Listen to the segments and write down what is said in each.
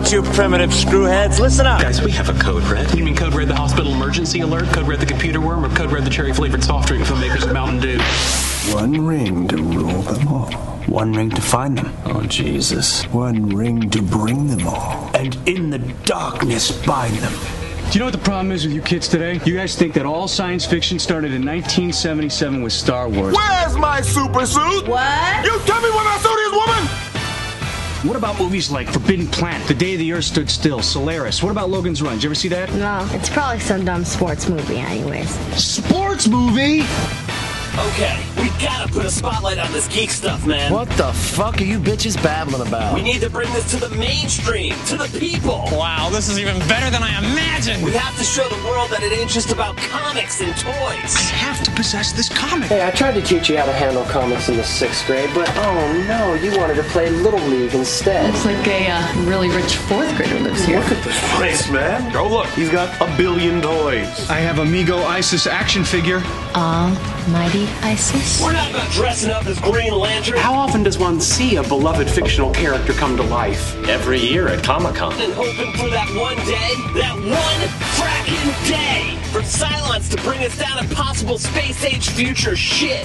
right, you primitive screwheads, listen up. Guys, we have a code red. You mean code red the hospital emergency alert, code red the computer worm, or code red the cherry-flavored soft drink from the makers of Mountain Dew? One ring to rule them all. One ring to find them. Oh, Jesus. One ring to bring them all. And in the darkness bind them. Do you know what the problem is with you kids today? You guys think that all science fiction started in 1977 with Star Wars. Where's my super suit? What? You tell me where my suit is, woman! What about movies like Forbidden Planet, The Day the Earth Stood Still, Solaris? What about Logan's Run? Did you ever see that? No, it's probably some dumb sports movie anyways. Sports movie? Okay, we gotta put a spotlight on this geek stuff, man. What the fuck are you bitches babbling about? We need to bring this to the mainstream, to the people. Wow, this is even better than I imagined. We have to show the world that it ain't just about comics and toys. I have to possess this comic. Hey, I tried to teach you how to handle comics in the 6th grade, but oh no, you wanted to play Little League instead. Looks like a really rich 4th grader lives here. Look at this place, man. Oh, look, he's got a billion toys. I have Amigo Isis action figure. Almighty Isis. We're not about dressing up as Green Lantern. How often does one see a beloved fictional character come to life? Every year at Comic-Con. And hoping for that one day, that one fracking day, for Cylons to bring us down impossible space-age future shit.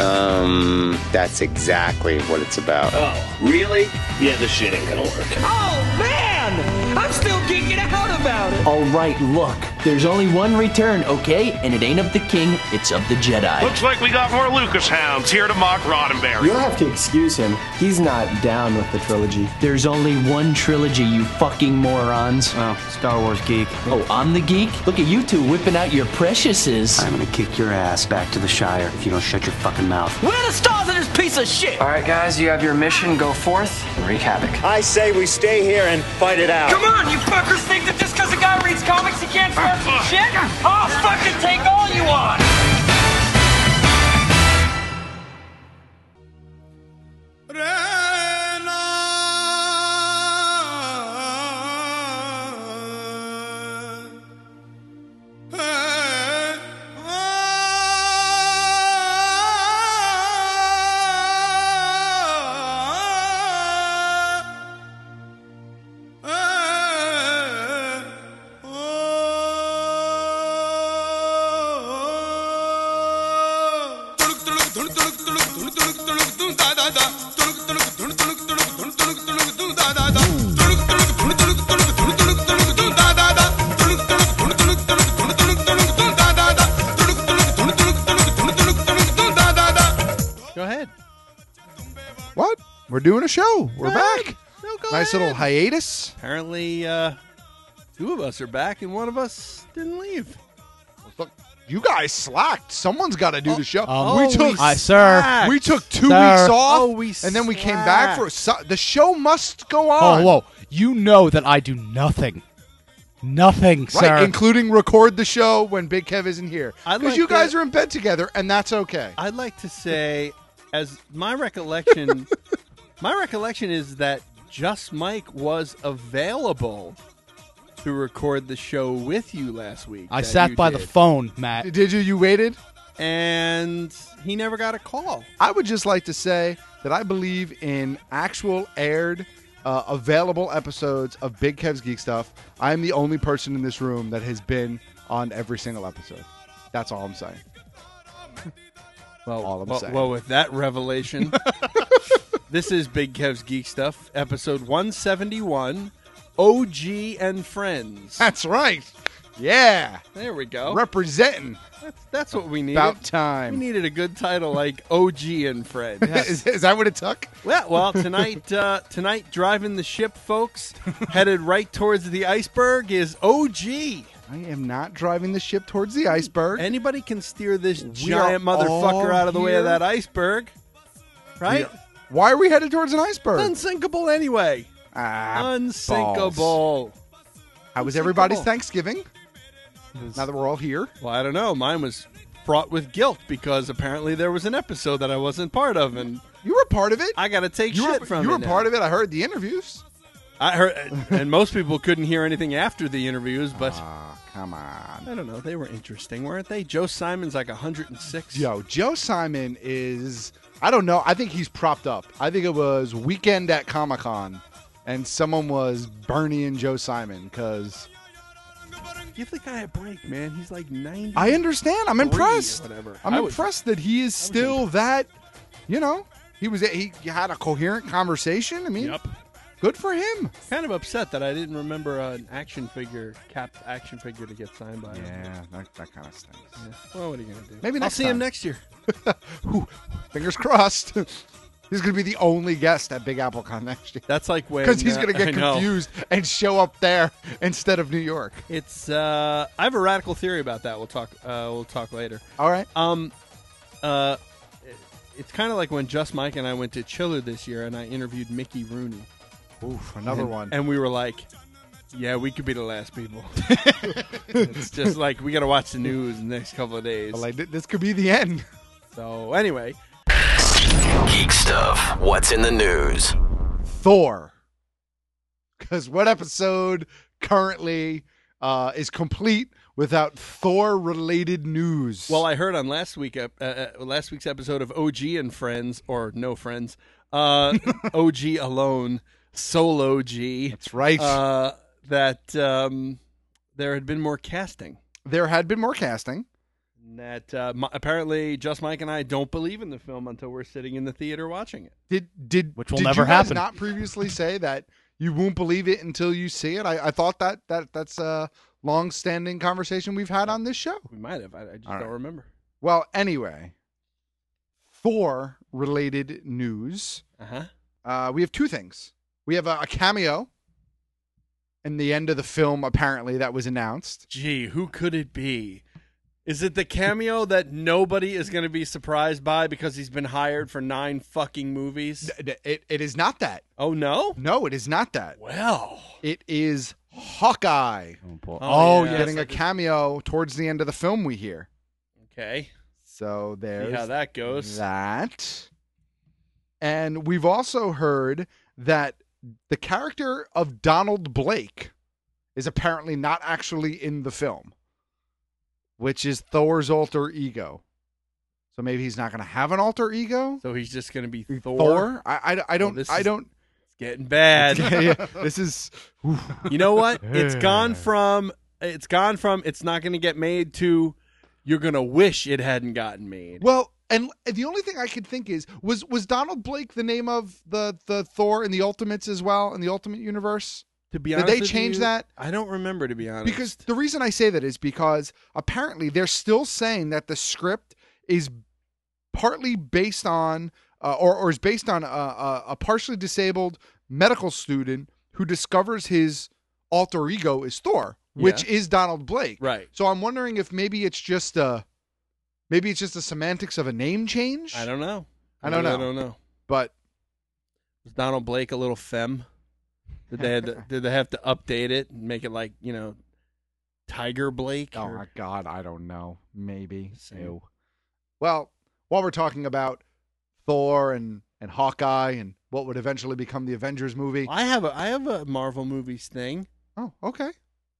That's exactly what it's about. Oh, really? Yeah, this shit ain't gonna work. Oh, man! I'm still geeking out about it. All right, look, there's only one return, okay? And it ain't of the king, it's of the Jedi. Looks like we got more Lucas hounds here to mock Roddenberry. You'll have to excuse him. He's not down with the trilogy. There's only one trilogy, you fucking morons. Oh, Star Wars geek. Oh, I'm the geek? Look at you two whipping out your preciouses. I'm gonna kick your ass back to the Shire if you don't shut your fucking mouth. Where are the stars of this piece of shit? All right, guys, you have your mission. Go forth and wreak havoc. I say we stay here and fight it out. Come on, you fuckers think that just because a guy reads comics he can't start some shit? I'll fucking take all you want! Go ahead. What? We're doing a show. We're Go back. ahead. No, go Nice ahead. little hiatus. Apparently, 2 of us are back and 1 of us didn't leave. Look, you guys slacked. Someone's got to do the show. we took, slacked. we took 2 Sir. weeks off, Oh, we and then we came back for the show. Must go Oh, on. whoa. You know that I do nothing. Nothing, Right, sir. including record the show when Big Kev isn't here. I'd Because like you guys to- are in bed together, and that's okay. I'd like to say, as my recollection, my recollection is that Just Mike was available to record the show with you last week. I that sat you by the did. phone, Matt. Did you? You waited? And he never got a call. I would just like to say that I believe in actual aired, available episodes of Big Kev's Geek Stuff. I am the only person in this room that has been on every single episode. That's all I'm saying. Well, saying. well, with that revelation, this is Big Kev's Geek Stuff, episode 171, OG and Friends. That's right. Yeah. There we go. Representing. That's what we needed. About time. We needed a good title like OG and Friends. Is that what it took? Well, tonight driving the ship, folks, headed right towards the iceberg is OG. I am not driving the ship towards the iceberg. Anybody can steer this We giant are motherfucker all out of the way of here. that iceberg. Right? Why are we headed towards an iceberg? Unsinkable anyway. Unsinkable. Balls. How was everybody's Thanksgiving? Now that we're all here. Well, I don't know. Mine was fraught with guilt because apparently there was an episode that I wasn't part of, and you were part of it. I got to take shit from you it were now. part of it. I heard the interviews. I heard, and most people couldn't hear anything after the interviews, but come on. I don't know. They were interesting, weren't they? Joe Simon's like 106. Yo, Joe Simon is, I don't know. I think he's propped up. I think it was weekend at Comic-Con, and someone was Bernie and Joe Simon, because Give the guy a break, man. He's like 90. I understand. I'm impressed. Whatever. I'm impressed that he is still that, he had a coherent conversation. I mean, good for him. Kind of upset that I didn't remember an Cap action figure to get signed by him. Yeah, that kind of stinks. Yeah. Well, what are you going to do? Maybe I'll next see time. him next year. Fingers crossed. He's going to be the only guest at Big AppleCon next year. That's like when... Because he's going to get I know. confused and show up there instead of New York. It's I have a radical theory about that. We'll talk later. All right. It's kind of like when Just Mike and I went to Chiller this year, and I interviewed Mickey Rooney. Oof, another one. And we were like, yeah, we could be the last people. It's just like, we got to watch the news in the next couple of days. Like, this could be the end. So, anyway. Geek stuff. What's in the news? Thor. Because what episode currently is complete without Thor-related news? Well, I heard on last week's episode of OG and Friends, or No Friends, OG alone, Solo G. That's right. That there had been more casting. There had been more casting. That apparently Just Mike and I don't believe in the film until we're sitting in the theater watching it. Which will never happen. Did you guys not previously say that you won't believe it until you see it? I thought that's a long-standing conversation we've had on this show. We might have. I just don't remember. Well, anyway, Thor-related news. We have two things. We have a cameo in the end of the film, apparently, that was announced. Gee, who could it be? Is it the cameo that nobody is going to be surprised by because he's been hired for 9 fucking movies? It is not that. Oh, no? No, it is not that. Well. It is Hawkeye. Getting a cameo towards the end of the film, we hear. Okay. So there's see how that goes. That. And we've also heard that the character of Donald Blake is apparently not actually in the film, which is Thor's alter ego. So maybe he's not going to have an alter ego. So he's just going to be Thor. Thor? I don't. It's getting bad. This is. You know what? It's gone from it's not going to get made to you're going to wish it hadn't gotten made. Well, and the only thing I could think is was Donald Blake the name of the Thor in the Ultimates as well, in the Ultimate Universe? To be honest, did they change that? I don't remember, to be honest. Because the reason I say that is because apparently they're still saying that the script is partly based on, or is based on a partially disabled medical student who discovers his alter ego is Thor, which is Donald Blake. Right. So I'm wondering if maybe it's just the semantics of a name change. I don't know. I don't know. But was Donald Blake a little femme? Did they have to update it and make it like, Tiger Blake? Oh, my God. I don't know. Maybe. Ew. Well, while we're talking about Thor and Hawkeye and what would eventually become the Avengers movie. I have a Marvel movies thing. Oh, okay.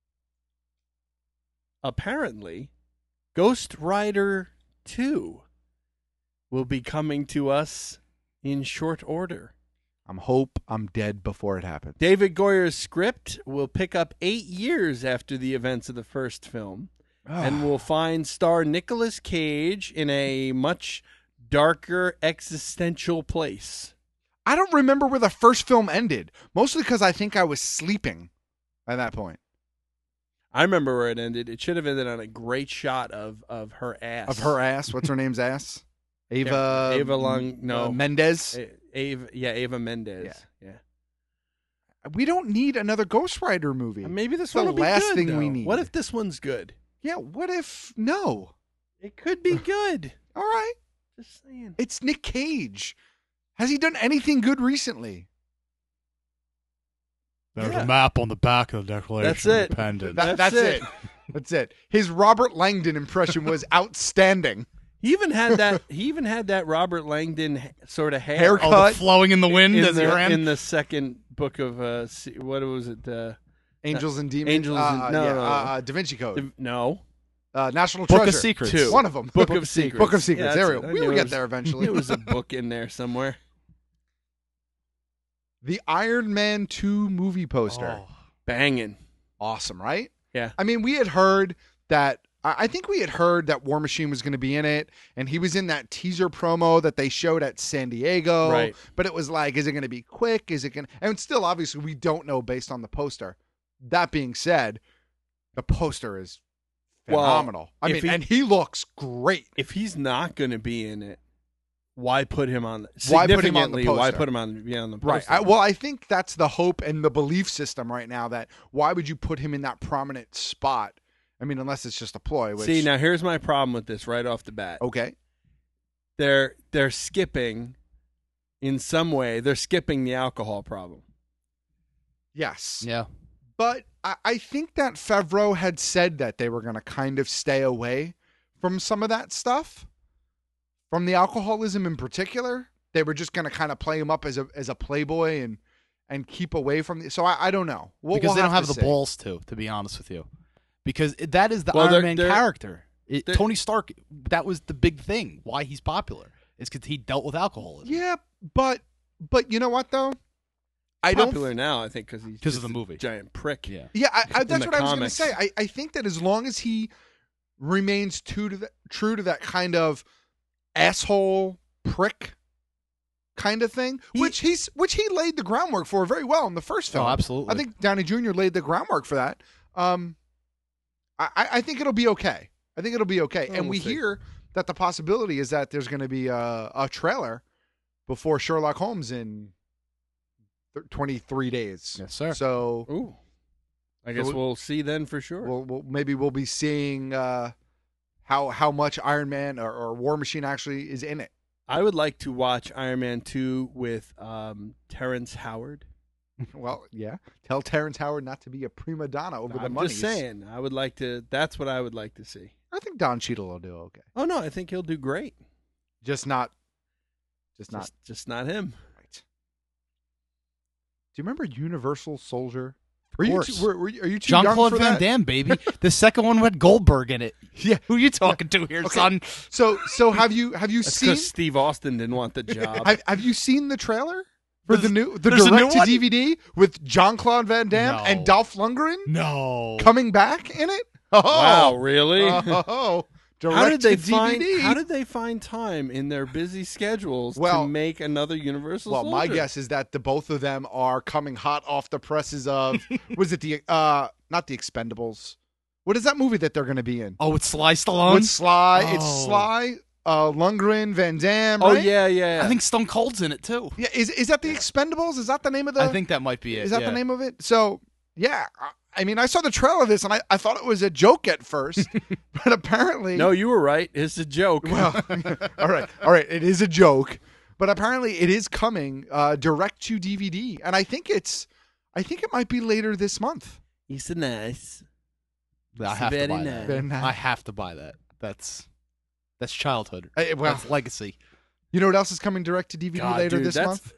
Apparently, Ghost Rider 2 will be coming to us in short order. I'm dead before it happens. David Goyer's script will pick up 8 years after the events of the first film and will star Nicolas Cage in a much darker existential place. I don't remember where the first film ended, mostly because I think I was sleeping at that point. I remember where it ended. It should have ended on a great shot of her ass. Of her ass? What's her name's ass? Ava Mendes? Ava Mendes. Yeah. We don't need another Ghost Rider movie. Maybe this It's one the will be last good, thing though. we need. What if this one's good? Yeah, what if no? It could be good. All right. Just saying. It's Nick Cage. Has he done anything good recently? There's a map on the back of the Declaration of Independence. That's it. That's it. His Robert Langdon impression was outstanding. He even had that Robert Langdon sort of haircut flowing in the wind as he ran in the second book of what was it? Angels and Demons. Da Vinci Code. No. National Book Treasure. of Secrets. One of them. Book of Secrets. Book of Secrets. Yeah, We'll get there eventually. There was a book in there somewhere. The Iron Man 2 movie poster. Banging. Awesome, right? Yeah. I mean, we had heard that. I think we had heard that War Machine was going to be in it, and he was in that teaser promo that they showed at San Diego. Right. But it was like, is it going to be quick? Is it going to... And still, obviously, we don't know based on the poster. That being said, the poster is phenomenal. And he looks great. If he's not going to be in it, why put him on? Why put him on the poster? Why put him on the poster? Right. I think that's the hope and the belief system right now, that why would you put him in that prominent spot? I mean, unless it's just a ploy. Which... See, now here's my problem with this right off the bat. Okay. They're skipping, in some way, they're skipping the alcohol problem. Yes. Yeah. But I think that Favreau had said that they were going to kind of stay away from some of that stuff, from the alcoholism in particular. They were just going to kind of play him up as a playboy and keep away from the... So I don't know. Because they don't have the balls to be honest with you. Because that is the Iron Man character. Tony Stark, that was the big thing. Why he's popular. It's because he dealt with alcoholism. Yeah, but you know what, though? Popular now, I think, because of the movie. Giant prick. Yeah, that's what I was going to say. I think that as long as he remains true to that kind of asshole prick kind of thing, which he laid the groundwork for very well in the first film. Oh, absolutely. I think Downey Jr. laid the groundwork for that. I think it'll be okay. And we hear that the possibility is that there's going to be a trailer before Sherlock Holmes in 23 days. Yes, sir. So, I guess we'll see then for sure. Maybe we'll be seeing how much Iron Man or War Machine actually is in it. I would like to watch Iron Man 2 with Terrence Howard. Well, yeah. Tell Terrence Howard not to be a prima donna over the money. I'm just saying. I would like to. That's what I would like to see. I think Don Cheadle will do okay. Oh no, I think he'll do great. Just not him. Right. Do you remember Universal Soldier? Of course. Are you too Jean-Claude young for Van that? Damme, baby. The second one had Goldberg in it. Yeah. Who are you talking to here, son? So have you That's seen? because Steve Austin didn't want the job. Have you seen the trailer for the direct to one? DVD with Jean-Claude Van Damme and Dolph Lundgren? No. Coming back in it? Oh. Wow, really? Oh. How did they DVD. find time in their busy schedules to make another Universal Soldier? My guess is that the both of them are coming hot off the presses of was it the not the Expendables? What is that movie that they're going to be in? Oh, it's Sly Stallone. With Sly, Oh. it's Sly, Lundgren, Van Damme. Oh right? yeah. I think Stone Cold's in it too. Yeah, is that the Expendables? Is that the name of the? I think that might be it. Is that the name of it? So yeah, I mean, I saw the trailer of this and I thought it was a joke at first, but apparently No, you were right. It's a joke. Well, all right, it is a joke, but apparently it is coming direct to DVD, and I think it might be later this month. It's nice. I have to buy that. Very nice. I have to buy that. That's childhood. Well, that's legacy. You know what else is coming direct to DVD later this month?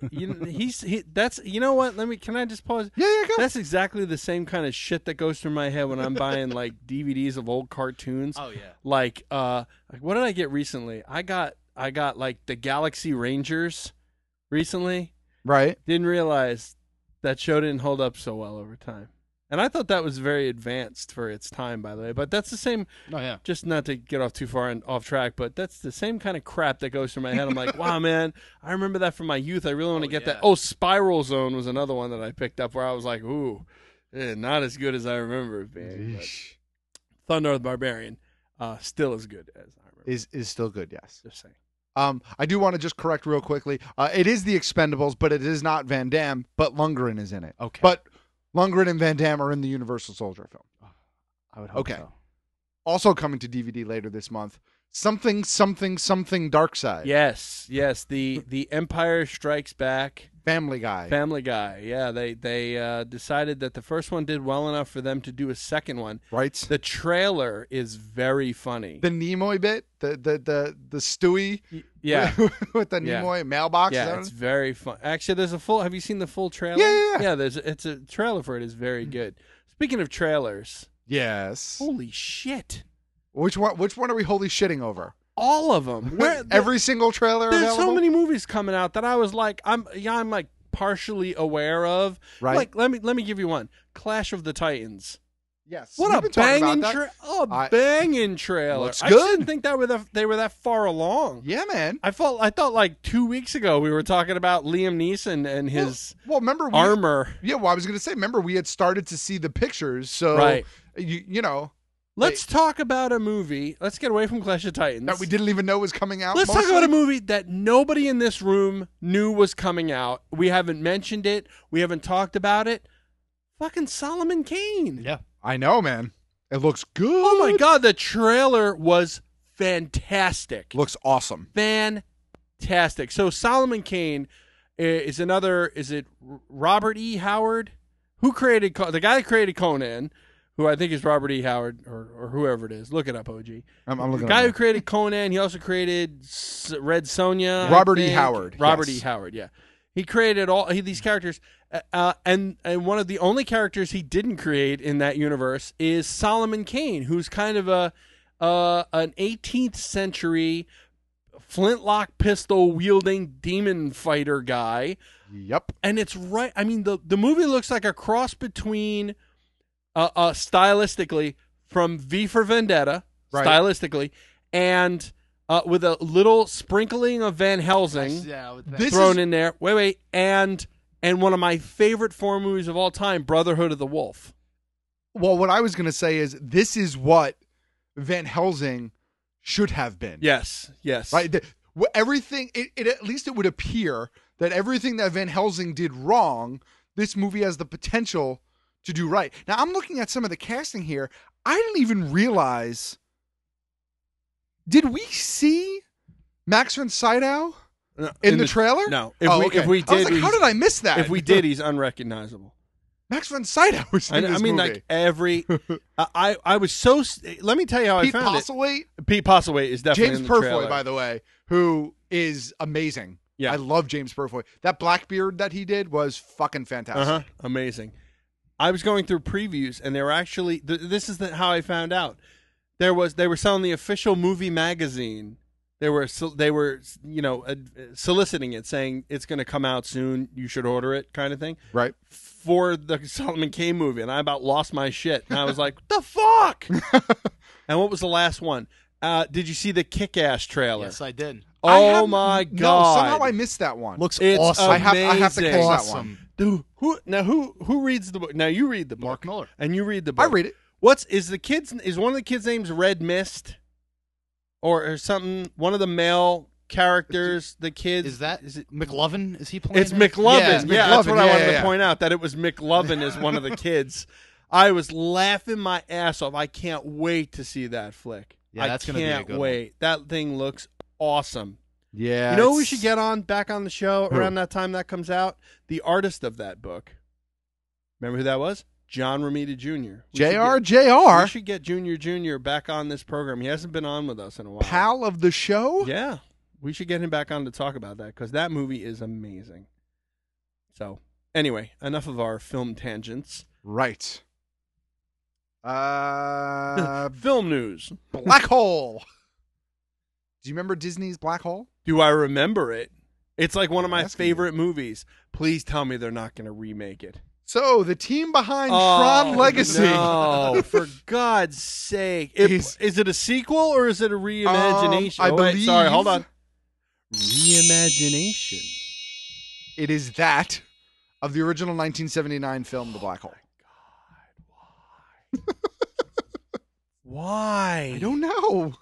You know what? Can I just pause? Yeah, go. That's exactly the same kind of shit that goes through my head when I'm buying like DVDs of old cartoons. Oh yeah. Like what did I get recently? I got like the Galaxy Rangers recently. Right. Didn't realize that show didn't hold up so well over time. And I thought that was very advanced for its time, by the way. But that's the same. Oh yeah. Just not to get off too far and off track, but that's the same kind of crap that goes through my head. I'm like, wow, man, I remember that from my youth. I really want to get that. Oh, Spiral Zone was another one that I picked up where I was like, ooh, not as good as I remember it being. Thunder the Barbarian, still as good as I remember. Is still good, yes. Just saying. I do want to just correct real quickly. It is the Expendables, but it is not Van Damme. But Lundgren is in it. Okay. But Lundgren and Van Damme are in the Universal Soldier film. I would hope so. Also coming to DVD later this month. Something Dark Side. Yes. The Empire Strikes Back. Family Guy. Yeah, they decided that the first one did well enough for them to do a second one. Right. The trailer is very funny. The Nimoy bit, the Stewie. Yeah. With the Nimoy mailbox. Yeah, it's very fun. Actually, there's a full. Have you seen the full trailer? Yeah. It's a trailer for it is very good. Speaking of trailers, yes. Holy shit! Which one are we holy shitting over? All of them. Every single trailer. There's available? so many movies coming out that I was like, I'm like partially aware of. Right. Like, let me give you one. Clash of the Titans. Yes. What We've a been talking banging about that. banging trailer. Looks I good. didn't think they were that far along. Yeah, man. I thought like 2 weeks ago we were talking about Liam Neeson and his remember armor. Yeah, well, I was going to say, remember we had started to see the pictures, so Right. you know. Let's talk about a movie. Let's get away from Clash of Titans. That we didn't even know was coming out. Let's talk about a movie that nobody in this room knew was coming out. We haven't mentioned it. We haven't talked about it. Fucking Solomon Kane. Yeah. I know, man. It looks good. Oh my God, the trailer was fantastic. Looks awesome. Fantastic. So Solomon Kane is it Robert E. Howard? Who created, the guy that created Conan, who I think is Robert E. Howard or whoever it is. Look it up, OG. I'm looking the guy up. who created Conan, he also created Red Sonja. Robert E. Howard. Robert yes. E. Howard, yeah. He created these characters, and one of the only characters he didn't create in that universe is Solomon Kane, who's kind of an 18th century flintlock pistol wielding demon fighter guy. Yep. And it's right. I mean, the movie looks like a cross between, stylistically, from V for Vendetta, Right. stylistically, and with a little sprinkling of Van Helsing thrown in there. Wait, and one of my favorite 4 movies of all time, Brotherhood of the Wolf. Well, what I was going to say is this is what Van Helsing should have been. Yes. Right? Everything, it at least it would appear that everything that Van Helsing did wrong, this movie has the potential to do right. Now, I'm looking at some of the casting here. I didn't even realize... Did we see Max von Sydow in the trailer? No. If we did, I was like, how did I miss that? If we did, he's unrecognizable. Max von Sydow was in this mean, movie. like every. I was so. Let me tell you how I found Postlethwaite? it. Pete Postlethwaite is definitely James in the Purfoy, trailer. by the way, who is amazing. Yeah, I love James Purfoy. That Blackbeard that he did was fucking fantastic. Amazing. I was going through previews, and they were actually. This is how I found out. They were selling the official movie magazine. They were soliciting it, saying it's going to come out soon. You should order it, kind of thing. Right. For the Solomon Kane movie, and I about lost my shit. And I was like, "The fuck!" And what was the last one? Did you see the Kick-Ass trailer? Yes, I did. Oh my God! No, somehow I missed that one. Looks it's awesome. I have to catch that one. Dude, who reads the book? Now you read the book. Mark Miller. And you read the book. I read it. Is one of the kids' names Red Mist? Or something? One of the male characters, the kids. Is it McLovin? Is he playing? It's McLovin. Yeah, That's what I wanted yeah. to point out, that it was McLovin as one of the kids. I was laughing my ass off. I can't wait to see that flick. Yeah, that's going to be a good wait. That thing looks awesome. Yeah. You know who we should get back on the show around that time that comes out? The artist of that book. Remember who that was? John Romita Jr. JR. We should get Jr. back on this program. He hasn't been on with us in a while. Pal of the show? Yeah. We should get him back on to talk about that because that movie is amazing. So, anyway, enough of our film tangents. Right. Film news. Black Hole. Do you remember Disney's Black Hole? Do I remember it? It's like one of my favorite movies. Please tell me they're not going to remake it. So, the team behind Tron Legacy. No, for God's sake. Is it a sequel or is it a reimagination? I believe... Sorry, hold on. Reimagination. It is that of the original 1979 film, The Black Hole. God, why? I don't know.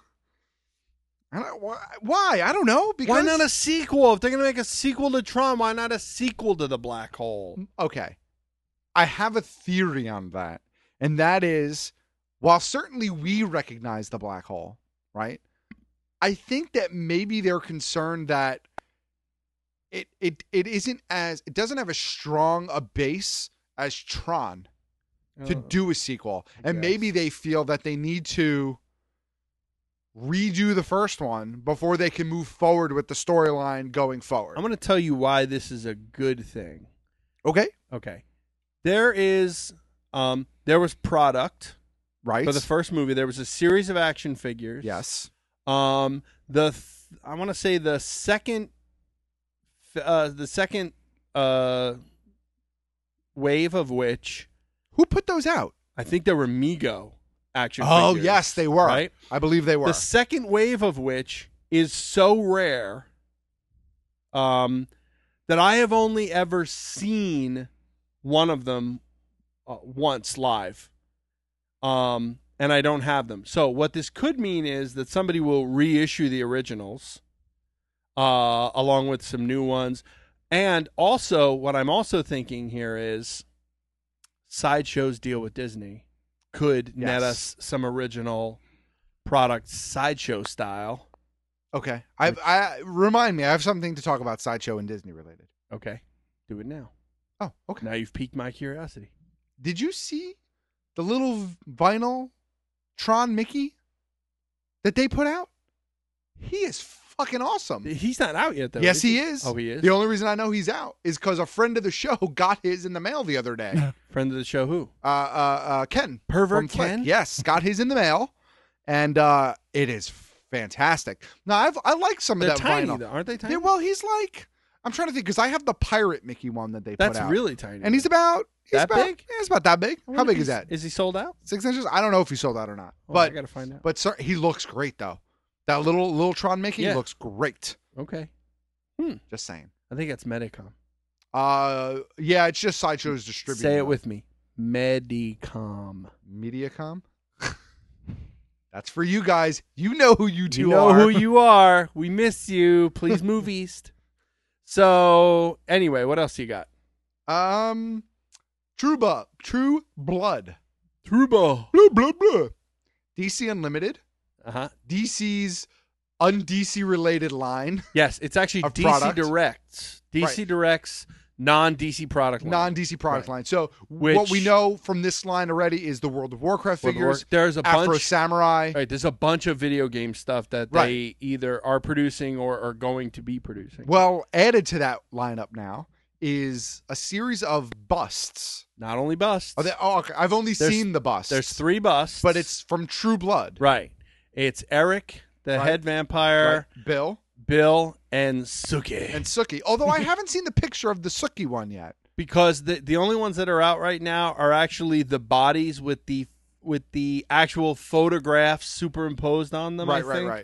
Why? I don't know. Because... Why not a sequel? If they're going to make a sequel to Tron, why not a sequel to The Black Hole? Okay. I have a theory on that. And that is, while certainly we recognize the black hole, right? I think that maybe they're concerned that it doesn't have as strong a base as Tron to do a sequel. And maybe they feel that they need to redo the first one before they can move forward with the storyline going forward. I'm going to tell you why this is a good thing. Okay. There was product, right? For the first movie, there was a series of action figures. Yes. I want to say the second wave of which... Who put those out? I think they were Mego action Oh, figures. yes, they were. Right? I believe they were. The second wave of which is so rare that I have only ever seen one of them once live. And I don't have them. So what this could mean is that somebody will reissue the originals along with some new ones. And also, what I'm also thinking here is Sideshow's deal with Disney could net us some original product Sideshow style. Okay. Remind me, I have something to talk about Sideshow and Disney related. Okay. Do it now. Oh, okay. Now you've piqued my curiosity. Did you see the little vinyl Tron Mickey that they put out? He is fucking awesome. He's not out yet, though. Yes, he is. Oh, he is? The only reason I know he's out is because a friend of the show got his in the mail the other day. Friend of the show who? Ken. Pervert from Flick. Ken? Yes, got his in the mail, and it is fantastic. Now, I like some They're of that tiny, vinyl. though, aren't they tiny? Well, he's like, I'm trying to think, because I have the Pirate Mickey one that they put out. That's really tiny. And he's about... That big? Yeah, he's about that big. How big is that? Is he sold out? 6 inches? I don't know if he sold out or not. Well, but I got to find out. But sir, he looks great, though. That little Tron Mickey looks great. Okay. Just saying. I think that's Medicom. Yeah, it's just Sideshow's distributor. Say it with me. Medicom. Mediacom? That's for you guys. You know who you two You know are. who you are. We miss you. Please move east. So, anyway, what else you got? True Blood. True Blood. DC Unlimited. Uh-huh. DC's un-DC related line. Yes, it's actually DC product. Directs. DC Directs non-DC product line. Non-DC product line. So what we know from this line already is the World of Warcraft figures. There's a Afro bunch, Samurai. Right, there's a bunch of video game stuff that they either are producing or are going to be producing. Well, added to that lineup now is a series of busts. Not only busts. Okay. I've only seen the busts. There's 3 busts. But it's from True Blood. Right. It's Eric, the head vampire. Right. Bill, and Suki. Although I haven't seen the picture of the Suki one yet. Because the only ones that are out right now are actually the bodies with the actual photographs superimposed on them. Right.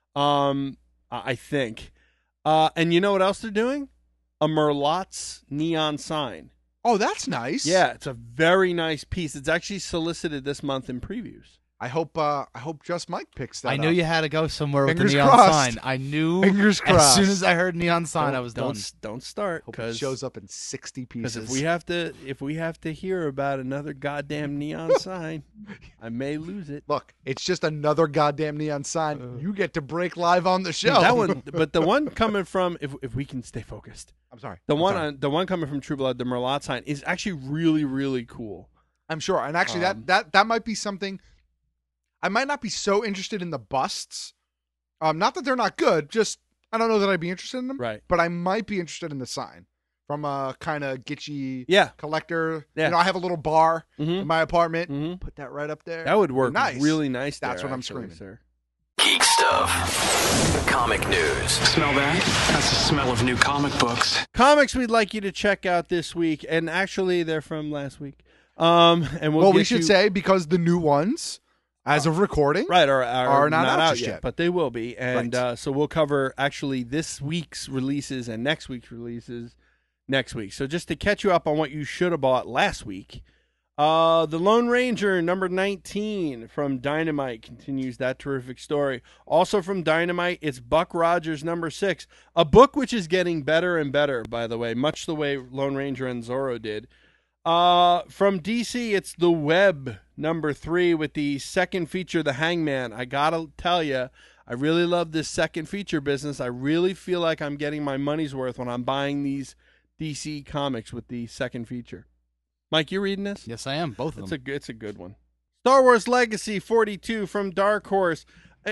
I think. And you know what else they're doing? A Merlot's neon sign. Oh, that's nice. Yeah, it's a very nice piece. It's actually solicited this month in previews. I hope Just Mike picks that I knew up. you had to go somewhere with Fingers the neon crossed. sign. I knew. Fingers crossed. As soon as I heard neon sign, I was done. Don't start Hope it shows up in 60 pieces. Because if we have to hear about another goddamn neon sign, I may lose it. Look, it's just another goddamn neon sign. You get to break live on the show. That one, but the one coming from if we can stay focused. I'm sorry. The one coming from True Blood, the Merlot sign, is actually really, really cool. I'm sure, and actually that might be something. I might not be so interested in the busts. Not that they're not good, just I don't know that I'd be interested in them. Right. But I might be interested in the sign from a kind of gitchy collector. Yeah. You know, I have a little bar in my apartment. Put that right up there. That would work nice. really nice. That's there, what I'm actually, screaming. sir. Geek stuff. Comic news. Smell that? That's the smell of new comic books. Comics we'd like you to check out this week, and actually they're from last week. And we should say because the new ones, as of recording, are not out yet, yet, but they will be. And so we'll cover actually this week's releases and next week's releases next week. So just to catch you up on what you should have bought last week, The Lone Ranger number 19 from Dynamite continues that terrific story. Also from Dynamite, it's Buck Rogers number 6, a book which is getting better and better, by the way, much the way Lone Ranger and Zorro did. From DC, it's The Web number 3 with the second feature, The Hangman. I gotta tell you, I really love this second feature business. I really feel like I'm getting my money's worth when I'm buying these DC comics with the second feature. Mike, you reading this? Yes, I am. Both of them. It's a good one. Star Wars Legacy 42 from Dark Horse.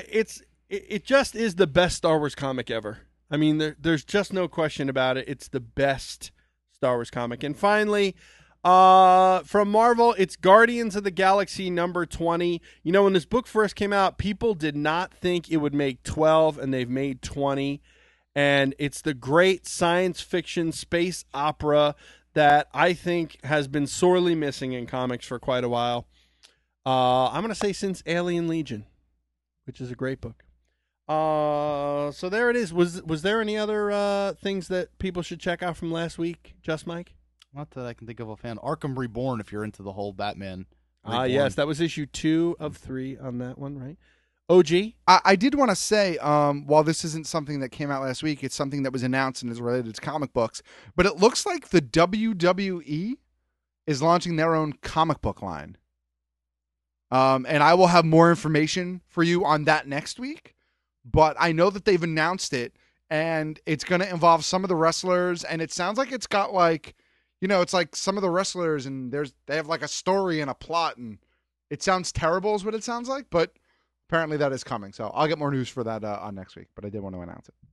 It just is the best Star Wars comic ever. I mean, there's just no question about it. It's the best Star Wars comic. And finally, from Marvel, it's Guardians of the Galaxy number 20. You know, when this book first came out, people did not think it would make 12, and they've made 20. And it's the great science fiction space opera that I think has been sorely missing in comics for quite a while. I'm going to say since Alien Legion, which is a great book. So there it is. Was there any other things that people should check out from last week, Just Mike? Not that I can think of offhand. Arkham Reborn, if you're into the whole Batman. Yes, that was issue 2 of 3 on that one, right? OG? I did want to say, while this isn't something that came out last week, it's something that was announced and is related to comic books, but it looks like the WWE is launching their own comic book line. And I will have more information for you on that next week, but I know that they've announced it, and it's going to involve some of the wrestlers, and it sounds like it's got like, it's like some of the wrestlers, and they have like a story and a plot, and it sounds terrible is what it sounds like, but apparently that is coming. So I'll get more news for that on next week, but I did want to announce it.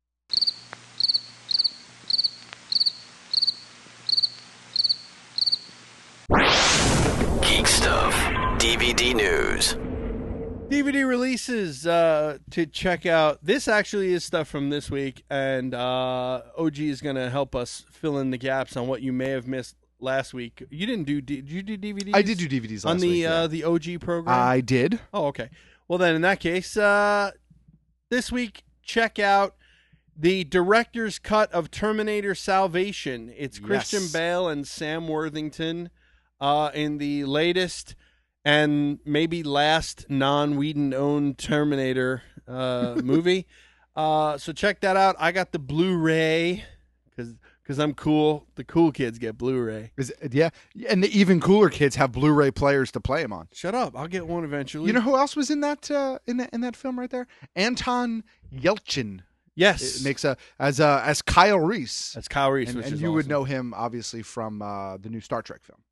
Geek Stuff DVD news. DVD releases to check out. This actually is stuff from this week, and OG is going to help us fill in the gaps on what you may have missed last week. You didn't do? Did you do DVDs? I did do DVDs last week on the OG program. I did. Oh, okay. Well, then in that case, this week check out the director's cut of Terminator Salvation. It's Christian Bale and Sam Worthington in the latest and maybe last non-Whedon-owned Terminator movie. So check that out. I got the Blu-ray because I'm cool. The cool kids get Blu-ray. Yeah, and the even cooler kids have Blu-ray players to play them on. Shut up. I'll get one eventually. You know who else was in that in that film right there? Anton Yelchin. Yes. It makes as Kyle Reese. That's Kyle Reese, and, which and is you awesome. would know him obviously from the new Star Trek film.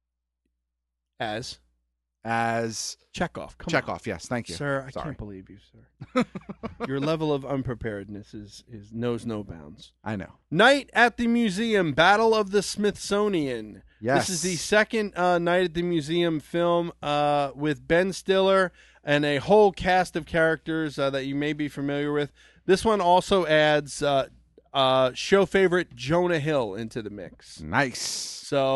As Chekhov. Chekhov, yes, thank you. Sir, I Sorry. can't believe you, sir. Your level of unpreparedness knows no bounds. I know. Night at the Museum, Battle of the Smithsonian. Yes. This is the second Night at the Museum film with Ben Stiller and a whole cast of characters that you may be familiar with. This one also adds show favorite Jonah Hill into the mix. Nice.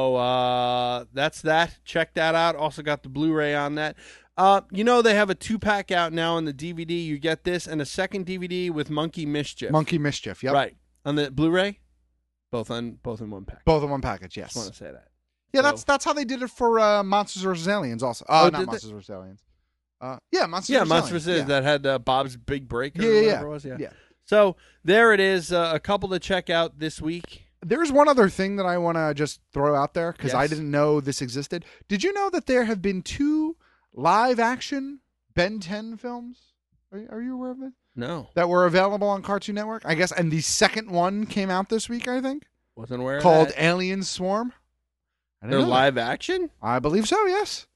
So that's that. Check that out. Also got the Blu-ray on that. They have a 2-pack out now on the DVD. You get this and a second DVD with Monkey Mischief. Monkey Mischief, yep. Right. On the Blu-ray? Both in one pack. Both in one package, yes. Just want to say that. Yeah, that's how they did it for Monsters vs. Aliens also. Not Monsters vs. Aliens. Monsters vs. Monsters vs. Aliens. That had Bob's Big Break or whatever it was. Yeah. So there it is. A couple to check out this week. There's one other thing that I want to just throw out there because I didn't know this existed. Did you know that there have been 2 live-action Ben 10 films? Are you aware of this? No. That were available on Cartoon Network, I guess, and the second one came out this week, I think. Wasn't aware called of that. Alien Swarm. They're live action? I believe so, yes.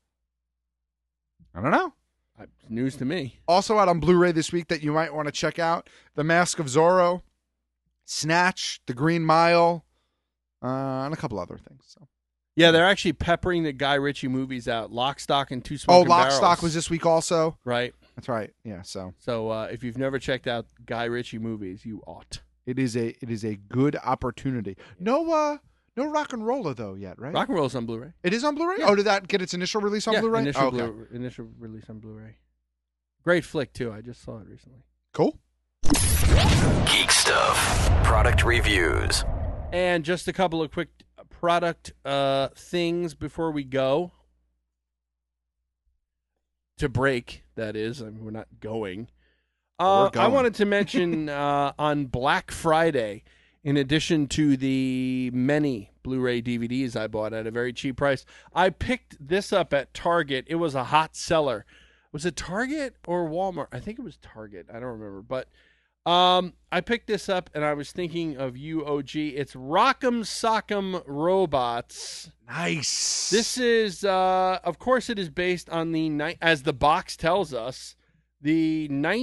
I don't know. News to me. Also out on Blu-ray this week that you might want to check out, The Mask of Zorro, Snatch, The Green Mile, and a couple other things. So. Yeah, they're actually peppering the Guy Ritchie movies out. Lock, Stock, and Two Smoking Barrels. Lock, Stock was this week also. Right. That's right. Yeah. So if you've never checked out Guy Ritchie movies, you ought. It is a good opportunity. No Rock and Roller though yet, right? Rock and Roll's on Blu-ray. It is on Blu-ray. Yeah. Oh, did that get its initial release on Blu-ray? Initial release on Blu-ray. Great flick too. I just saw it recently. Cool. Geek Stuff product reviews. And just a couple of quick product things before we go to break. That is, we're not going. I wanted to mention on Black Friday, in addition to the many Blu-ray DVDs I bought at a very cheap price, I picked this up at Target. It was a hot seller. Was it Target or Walmart? I think it was Target. I don't remember. But I picked this up, and I was thinking of you, OG. It's Rock'em Sock'em Robots. Nice. This is, of course, it is based on as the box tells us, the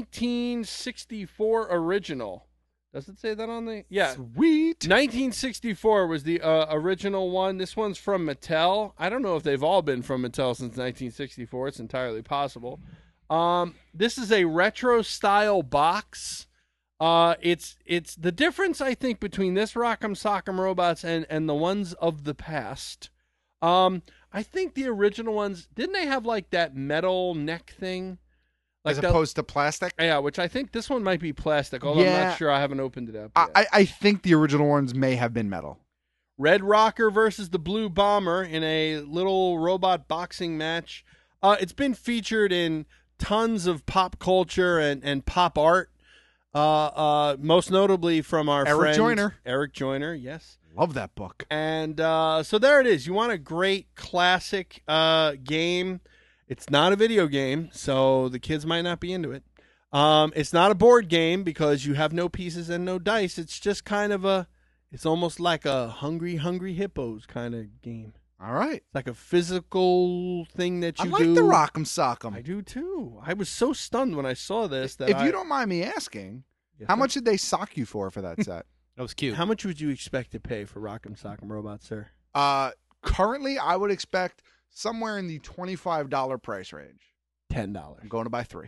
1964 original. Does it say that on the? Yeah. Sweet. 1964 was the original one. This one's from Mattel. I don't know if they've all been from Mattel since 1964. It's entirely possible. This is a retro style box. It's the difference, I think, between this Rock'em Sock'em Robots and the ones of the past. I think the original ones, didn't they have like that metal neck thing? Like as opposed to plastic? Yeah, which I think this one might be plastic, although I'm not sure. I haven't opened it up yet. I think the original ones may have been metal. Red Rocker versus the Blue Bomber in a little robot boxing match. It's been featured in tons of pop culture and pop art. Most notably from our friend Eric Joyner, yes. Love that book. And so there it is. You want a great classic game. It's not a video game, so the kids might not be into it. It's not a board game because you have no pieces and no dice. It's just kind of it's almost like a Hungry Hippos kind of game. All right. It's like a physical thing that you do. I like the Rock'em Sock'em. I do too. I was so stunned when I saw this. If you don't mind me asking, how much did they sock you for that set? That was cute. How much would you expect to pay for Rock'em Sock'em Robots, sir? Currently, I would expect somewhere in the $25 price range. $10. I'm going to buy 3.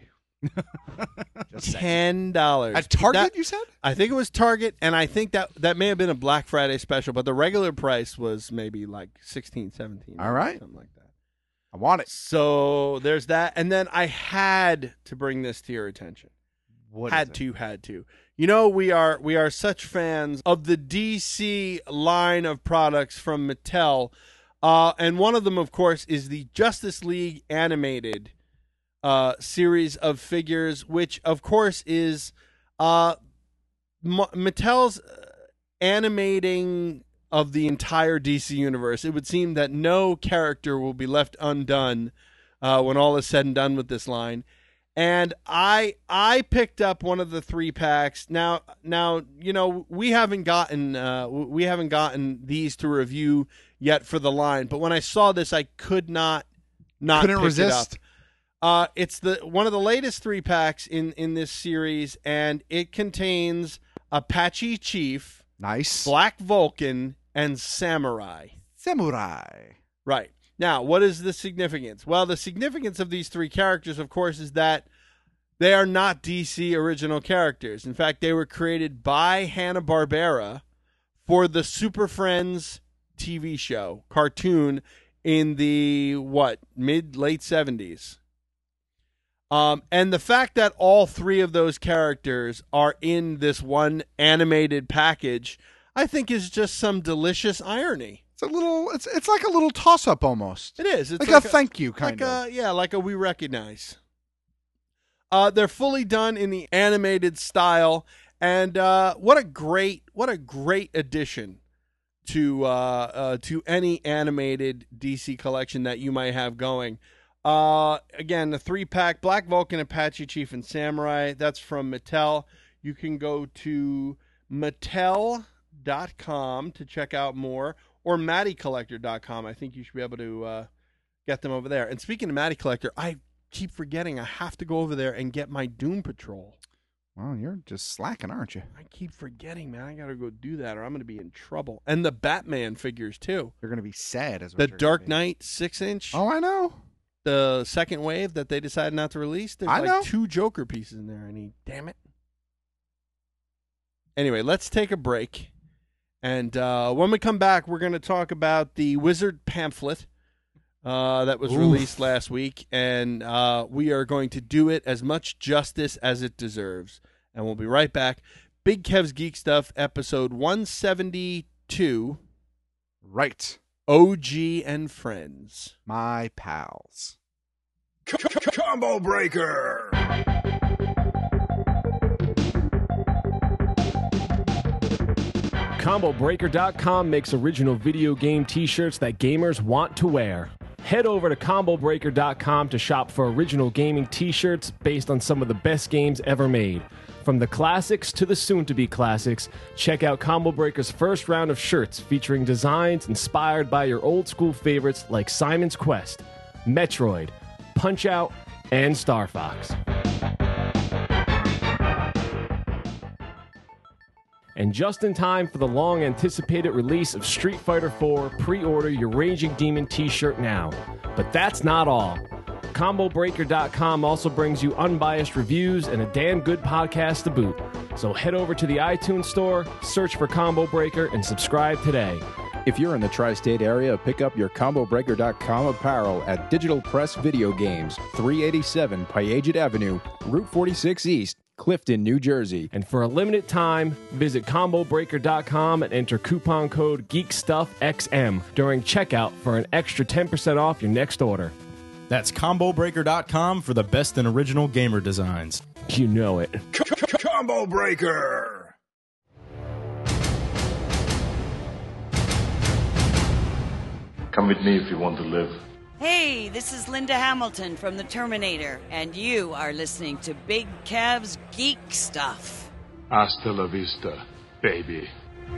$10 at Target. You said? I think it was Target, and I think that may have been a Black Friday special, but the regular price was maybe like $16, $17. All right, something like that. I want it. So there's that, and then I had to bring this to your attention. Had to. You know, we are such fans of the DC line of products from Mattel, and one of them, of course, is the Justice League animated series of figures, which of course is Mattel's animating of the entire DC universe. It would seem that no character will be left undone when all is said and done with this line. And I picked up one of the 3-packs. Now you know we haven't gotten these to review yet for the line, but when I saw this, I couldn't resist. It up. It's one of the latest 3-packs in this series, and it contains Apache Chief, nice, Black Vulcan, and Samurai. Right. Now, what is the significance? Well, the significance of these 3 characters, of course, is that they are not DC original characters. In fact, they were created by Hanna-Barbera for the Super Friends TV show, cartoon, in the, mid-late 70s. And the fact that all 3 of those characters are in this one animated package, I think is just some delicious irony. It's like a little toss-up almost. It is. It's like a thank you kind of. Like a we recognize. They're fully done in the animated style, and what a great addition to any animated DC collection that you might have going. Again, the 3-pack, Black Vulcan, Apache Chief, and Samurai. That's from Mattel. You can go to Mattel.com to check out more, or MattyCollector.com. I think you should be able to get them over there. And speaking of Matty Collector, I keep forgetting I have to go over there and get my Doom Patrol. Well, you're just slacking, aren't you? I keep forgetting, man. I got to go do that, or I'm going to be in trouble. And the Batman figures, too. You're going to be sad. The Dark Knight 6-inch. Oh, I know. The second wave that they decided not to release. There's 2 Joker pieces in there. Damn it. Anyway, let's take a break. And when we come back, we're going to talk about the Wizard pamphlet that was released last week. And we are going to do it as much justice as it deserves. And we'll be right back. Big Kev's Geek Stuff, episode 172. Right. OG and Friends. My pals. Combo Breaker! ComboBreaker.com makes original video game t-shirts that gamers want to wear. Head over to ComboBreaker.com to shop for original gaming t-shirts based on some of the best games ever made. From the classics to the soon-to-be classics, check out Combo Breaker's first round of shirts featuring designs inspired by your old-school favorites like Simon's Quest, Metroid, Punch-Out, and Star Fox. And just in time for the long-anticipated release of Street Fighter IV, pre-order your Raging Demon t-shirt now. But that's not all. ComboBreaker.com also brings you unbiased reviews and a damn good podcast to boot. So head over to the iTunes store, search for Combo Breaker, and subscribe today. If you're in the tri-state area, pick up your ComboBreaker.com apparel at Digital Press Video Games, 387 Paget Avenue, Route 46 East, Clifton, New Jersey. And for a limited time, visit ComboBreaker.com and enter coupon code GeekStuffXM during checkout for an extra 10% off your next order. That's ComboBreaker.com for the best in original gamer designs. You know it. Combo Breaker! Come with me if you want to live. Hey, this is Linda Hamilton from The Terminator, and you are listening to Big Kev's Geek Stuff. Hasta la vista, baby.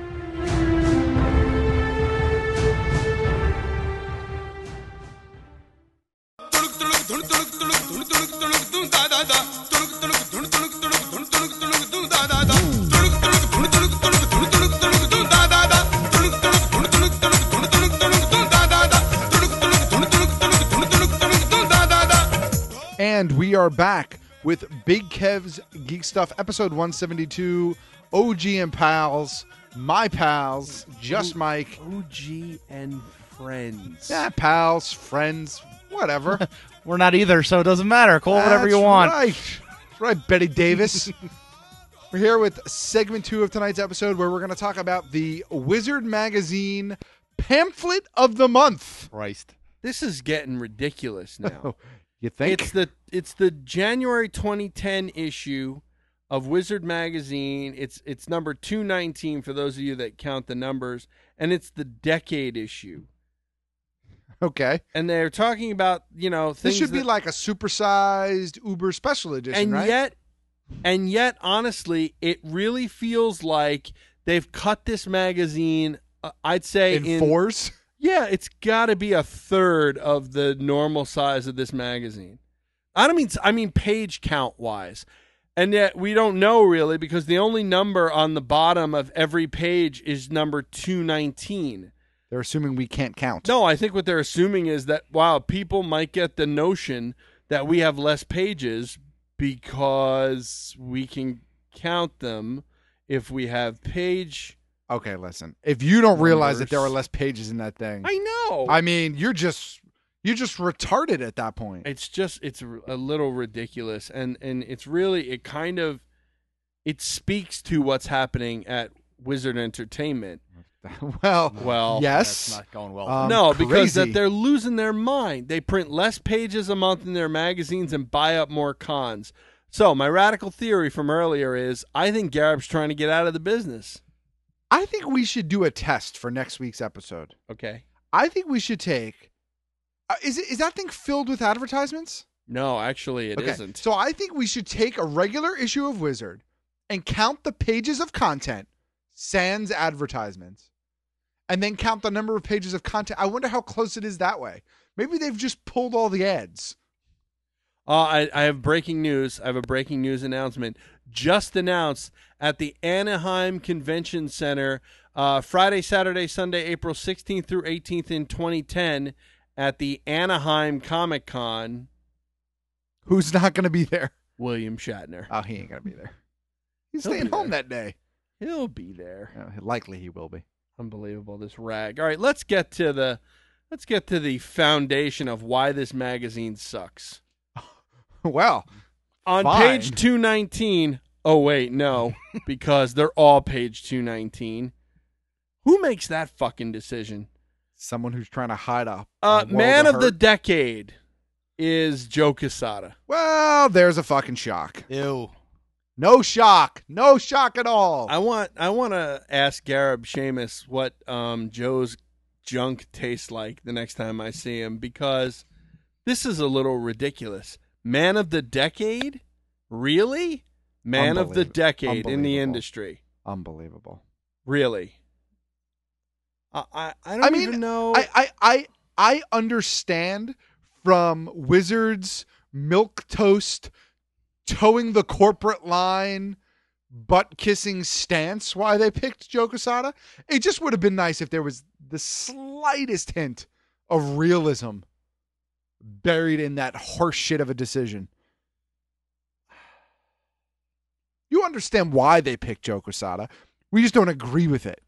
And we are back with Big Kev's Geek Stuff, episode 172. OG and pals, my pals, just Mike. OG and friends. Yeah, pals, friends, whatever. We're not either, so it doesn't matter. Call whatever you want. Right. That's right, Betty Davis. We're here with segment 2 of tonight's episode, where we're going to talk about the Wizard Magazine Pamphlet of the Month. Christ. This is getting ridiculous now. You think? It's the January 2010 issue of Wizard Magazine. It's number 219 for those of you that count the numbers, and it's the decade issue. Okay. And they're talking about, things this should be like a supersized Uber special edition, and right? Yet, honestly, it really feels like they've cut this magazine, I'd say in fours? Yeah, it's got to be a third of the normal size of this magazine. I mean page count wise. And yet we don't know really, because the only number on the bottom of every page is number 219. They're assuming we can't count. No, I think what they're assuming is that, wow, people might get the notion that we have less pages because we can count them if we have page. Okay, listen. If you don't realize that there are less pages in that thing, I know. I mean, you're just retarded at that point. It's a little ridiculous, and it's really it speaks to what's happening at Wizard Entertainment. Well, yes, that's not going well. No, crazy. because that they're losing their mind. They print less pages a month in their magazines and buy up more cons. So my radical theory from earlier is I think Garib's trying to get out of the business. I think we should do a test for next week's episode. Okay. I think we should take. Is that thing filled with advertisements? No, actually, it isn't. So I think we should take a regular issue of Wizard and count the pages of content, sans advertisements, and then count the number of pages of content. I wonder how close it is that way. Maybe they've just pulled all the ads. I have breaking news. I have a breaking news announcement. Just announced at the Anaheim Convention Center, Friday, Saturday, Sunday, April 16th through 18th in 2010 at the Anaheim Comic Con. Who's not going to be there? William Shatner. Oh, he ain't going to be there. He's staying home that day. He'll be there. Likely he will be. Unbelievable, this rag. All right, let's get to the foundation of why this magazine sucks. Well, on page 219. Oh wait, no, because they're all page 219. Who makes that fucking decision? Someone who's trying to hide a man of the decade is Joe Quesada. Well, there's a fucking shock. Ew. No shock. No shock at all. I want to ask Garib Sheamus what Joe's junk tastes like the next time I see him, because this is a little ridiculous. Man of the decade? Really? Man of the decade in the industry. Unbelievable. Really? I don't even know. I understand from Wizards, milquetoast, towing the corporate line, butt-kissing stance why they picked Joe Quesada. It just would have been nice if there was the slightest hint of realism buried in that horse shit of a decision. You understand why they picked Joe Quesada. We just don't agree with it.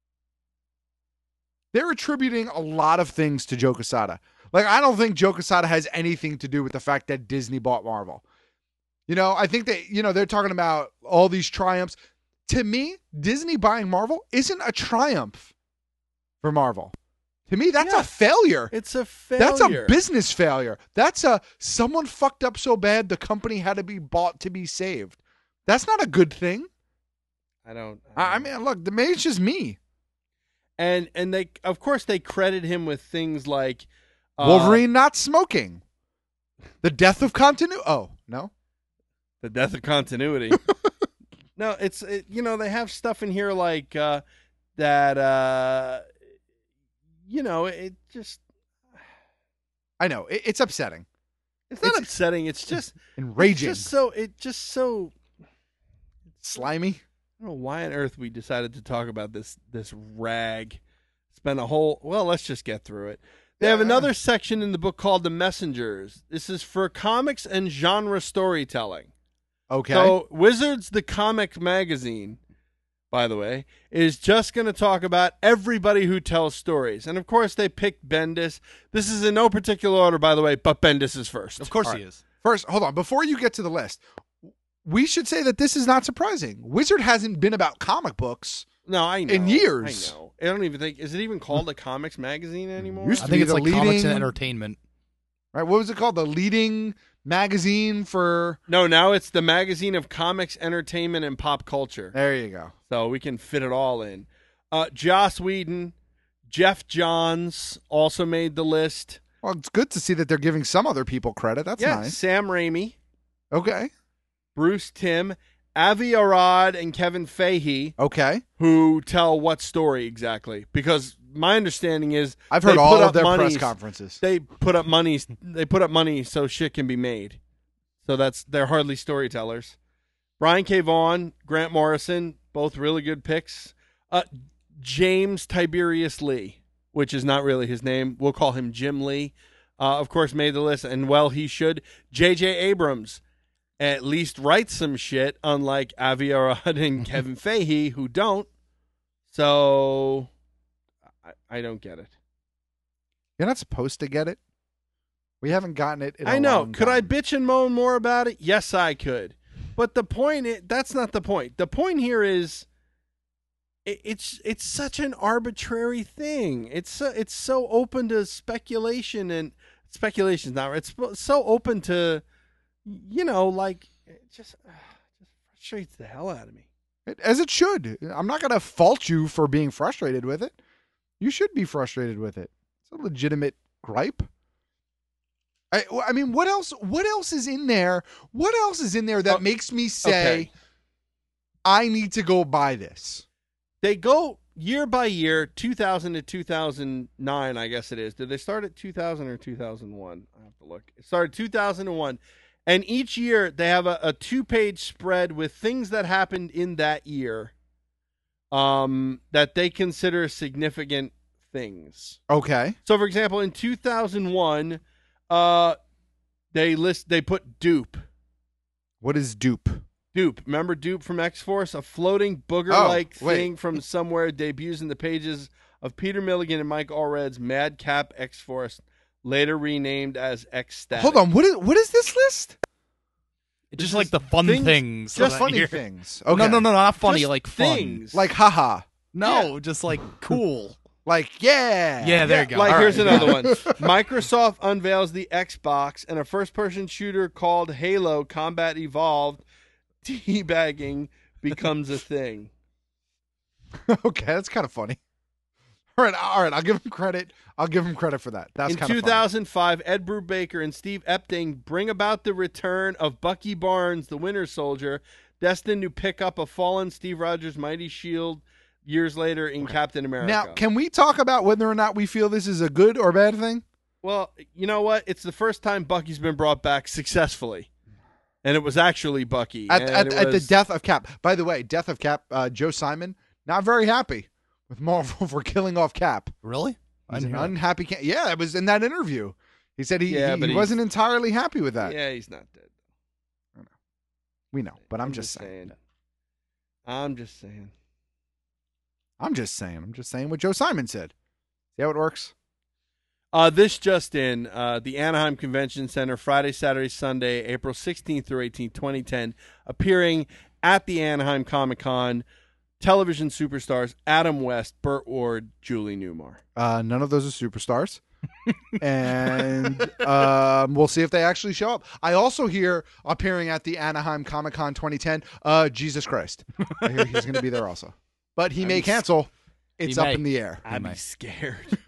They're attributing a lot of things to Joe Quesada. Like, I don't think Joe Quesada has anything to do with the fact that Disney bought Marvel. You know, I think that, you know, they're talking about all these triumphs. To me, Disney buying Marvel isn't a triumph for Marvel. To me, that's a failure. It's a failure. That's a business failure. That's a someone fucked up so bad the company had to be bought to be saved. That's not a good thing. I mean, look, maybe it's just me. And they, of course, they credit him with things like Wolverine not smoking, the death of continuity. Oh no, the death of continuity. No, you know, they have stuff in here like that. You know, it just. I know it's upsetting. It's not upsetting. It's just enraging. It's just so slimy. I don't know why on earth we decided to talk about this rag. Spend a whole. Well, let's just get through it. They have another section in the book called The Messengers. This is for comics and genre storytelling. Okay. So Wizards, the comic magazine, by the way, is just going to talk about everybody who tells stories. And, of course, they picked Bendis. This is in no particular order, by the way, but Bendis is first. Of course he is. First, hold on. Before you get to the list, we should say that this is not surprising. Wizard hasn't been about comic books in years. I know. I don't even think, is it even called a comics magazine anymore? I think it's like comics and entertainment. Right. What was it called? The leading magazine for... No, now it's the magazine of comics, entertainment, and pop culture. There you go. So we can fit it all in. Joss Whedon, Jeff Johns also made the list. Well, it's good to see that they're giving some other people credit. That's nice. Sam Raimi. Okay. Bruce Timm, Avi Arad, and Kevin Feige. Okay. Who tell what story exactly? Because my understanding is I've heard all of their press conferences. They put up money. They put up money so shit can be made. So they're hardly storytellers. Brian K. Vaughan, Grant Morrison, both really good picks. James Tiberius Lee, which is not really his name. We'll call him Jim Lee. Of course, made the list, and well, he should. J.J. Abrams at least writes some shit, unlike Avi Arad and Kevin Feige, who don't. So I don't get it. You're not supposed to get it. We haven't gotten it in a I know. long Could time. I bitch and moan more about it? Yes, I could. But the point that's not the point. The point here is it's such an arbitrary thing. It's so open to speculation, and speculation's not right. It's so open to, you know, like it just frustrates the hell out of me. As it should. I'm not going to fault you for being frustrated with it. You should be frustrated with it. It's a legitimate gripe. I mean, what else is in there? What else is in there that makes me say, I need to go buy this? They go year by year, 2000 to 2009, I guess it is. Did they start at 2000 or 2001? I have to look. It started 2001. And each year they have a 2-page spread with things that happened in that year that they consider significant things. Okay. So, for example, in 2001, they put Dupe. What is Dupe? Dupe. Remember Dupe from X-Force? A floating booger-like thing from somewhere debuts in the pages of Peter Milligan and Mike Allred's Madcap X-Force, later renamed as X-Static. Hold on. What is this list? It's just like the fun things. Just funny things. Okay. No, not funny. Just like things. Like haha. No, just like cool. Like, yeah. Yeah, there you go. Like, all here's right. another one. Microsoft unveils the Xbox, and a first-person shooter called Halo Combat Evolved. Teabagging becomes a thing. Okay, that's kind of funny. All right. I'll give him credit. For that. That's in kind of 2005, Ed Brubaker and Steve Epting bring about the return of Bucky Barnes, the Winter Soldier, destined to pick up a fallen Steve Rogers' mighty shield years later in Captain America. Now, can we talk about whether or not we feel this is a good or bad thing? Well, you know what? It's the first time Bucky's been brought back successfully. And it was actually Bucky. At the death of Cap. By the way, death of Cap, Joe Simon, not very happy with Marvel for killing off Cap. Really? He's an unhappy Cap. Yeah, it was in that interview. He said he wasn't entirely happy with that. Yeah, he's not dead. We know, but I'm just saying. I'm just saying what Joe Simon said. See how it works? This just in, the Anaheim Convention Center, Friday, Saturday, Sunday, April 16th through 18th, 2010, appearing at the Anaheim Comic-Con, television superstars Adam West, Burt Ward, Julie Newmar. None of those are superstars. And we'll see if they actually show up. I also hear appearing at the Anaheim Comic-Con 2010, Jesus Christ. I hear he's going to be there also. But he may cancel. It's up in the air. I'd be scared.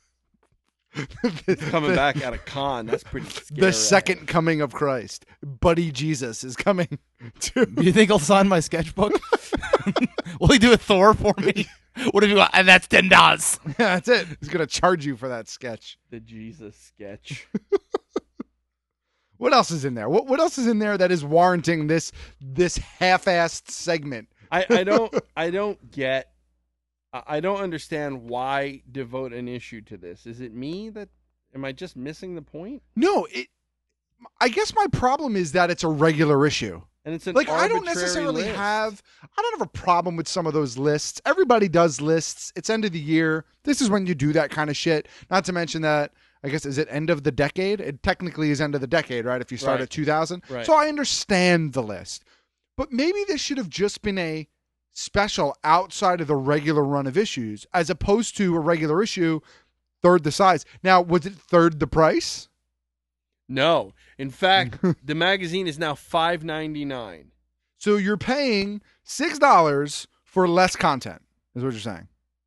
Coming back out of con, that's pretty scary. The second coming of Christ. Buddy Jesus is coming. Do you think he'll sign my sketchbook? Will he do a Thor for me? What if you want? And that's $10. Yeah, that's it. He's going to charge you for that sketch. The Jesus sketch. What else is in there? What else is in there that is warranting this half-assed segment? I don't get. I don't understand why devote an issue to this. Is it me that am I just missing the point? No, I guess my problem is that it's a regular issue. And it's an I don't necessarily list. I don't have a problem with some of those lists. Everybody does lists. It's end of the year. This is when you do that kind of shit. Not to mention that, I guess, is it end of the decade? It technically is end of the decade, right? If you start at 2000. Right. So I understand the list. But maybe this should have just been a special outside of the regular run of issues, as opposed to a regular issue, third the size. Now, was it third the price? No. In fact, the magazine is now $5.99. So you're paying $6 for less content, is what you're saying.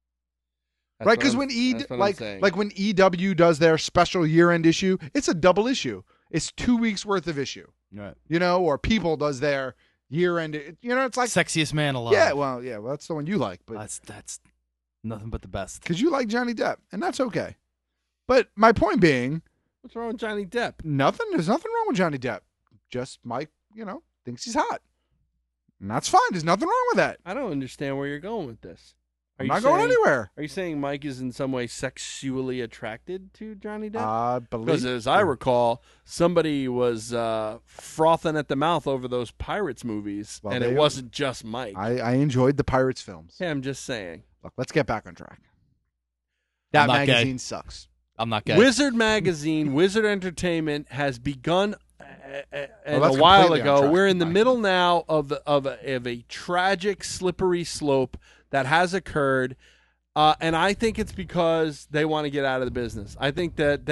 That's right? Because when when EW does their special year-end issue, it's a double issue. It's 2 weeks worth of issue. Right. Or People does their year-end. It's like Sexiest Man Alive. Yeah, well, that's the one you like, but that's nothing but the best. Because you like Johnny Depp, and that's okay. But my point being, what's wrong with Johnny Depp? Nothing. There's nothing wrong with Johnny Depp. Just Mike, thinks he's hot, and that's fine. There's nothing wrong with that. I don't understand where you're going with this. I'm not going anywhere. Are you saying Mike is in some way sexually attracted to Johnny Depp? I believe. Because as I recall, somebody was frothing at the mouth over those Pirates movies, and it wasn't just Mike. I enjoyed the Pirates films. Yeah, I'm just saying. Look, let's get back on track. That magazine sucks. I'm not gay. Wizard Magazine, Wizard Entertainment has begun a while ago. We're in the middle now of a tragic, slippery slope that has occurred, and I think it's because they want to get out of the business. I think that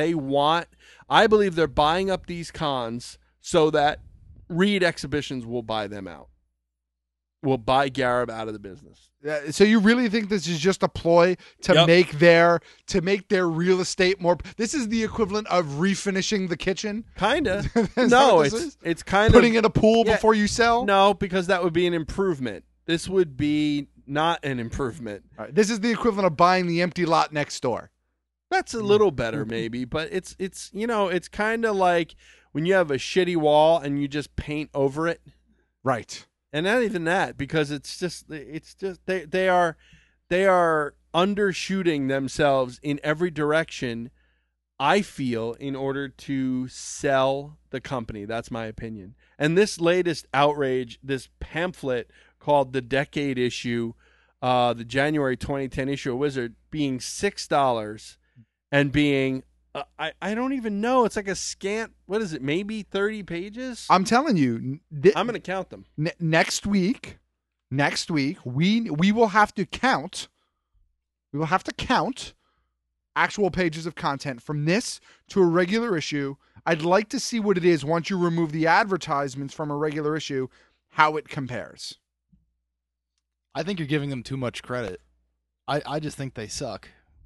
I believe they're buying up these cons so that Reed Exhibitions will buy them out. Will buy Garib out of the business. So you really think this is just a ploy to make their real estate more? This is the equivalent of refinishing the kitchen. Kinda. No, it's kind of putting in a pool before you sell. No, because that would be an improvement. This would be not an improvement. All right, this is the equivalent of buying the empty lot next door. That's a little better, maybe, but it's it's kind of like when you have a shitty wall and you just paint over it, right? And not even that, because it's just they are undershooting themselves in every direction, I feel, in order to sell the company. That's my opinion. And this latest outrage, this pamphlet called The Decade Issue, the January 2010 issue of Wizard, being $6 and being I don't even know. It's like a scant, what is it, maybe 30 pages? I'm telling you. I'm going to count them. Next week, we will have to count. We will have to count actual pages of content from this to a regular issue. I'd like to see what it is once you remove the advertisements from a regular issue, how it compares. I think you're giving them too much credit. I just think they suck.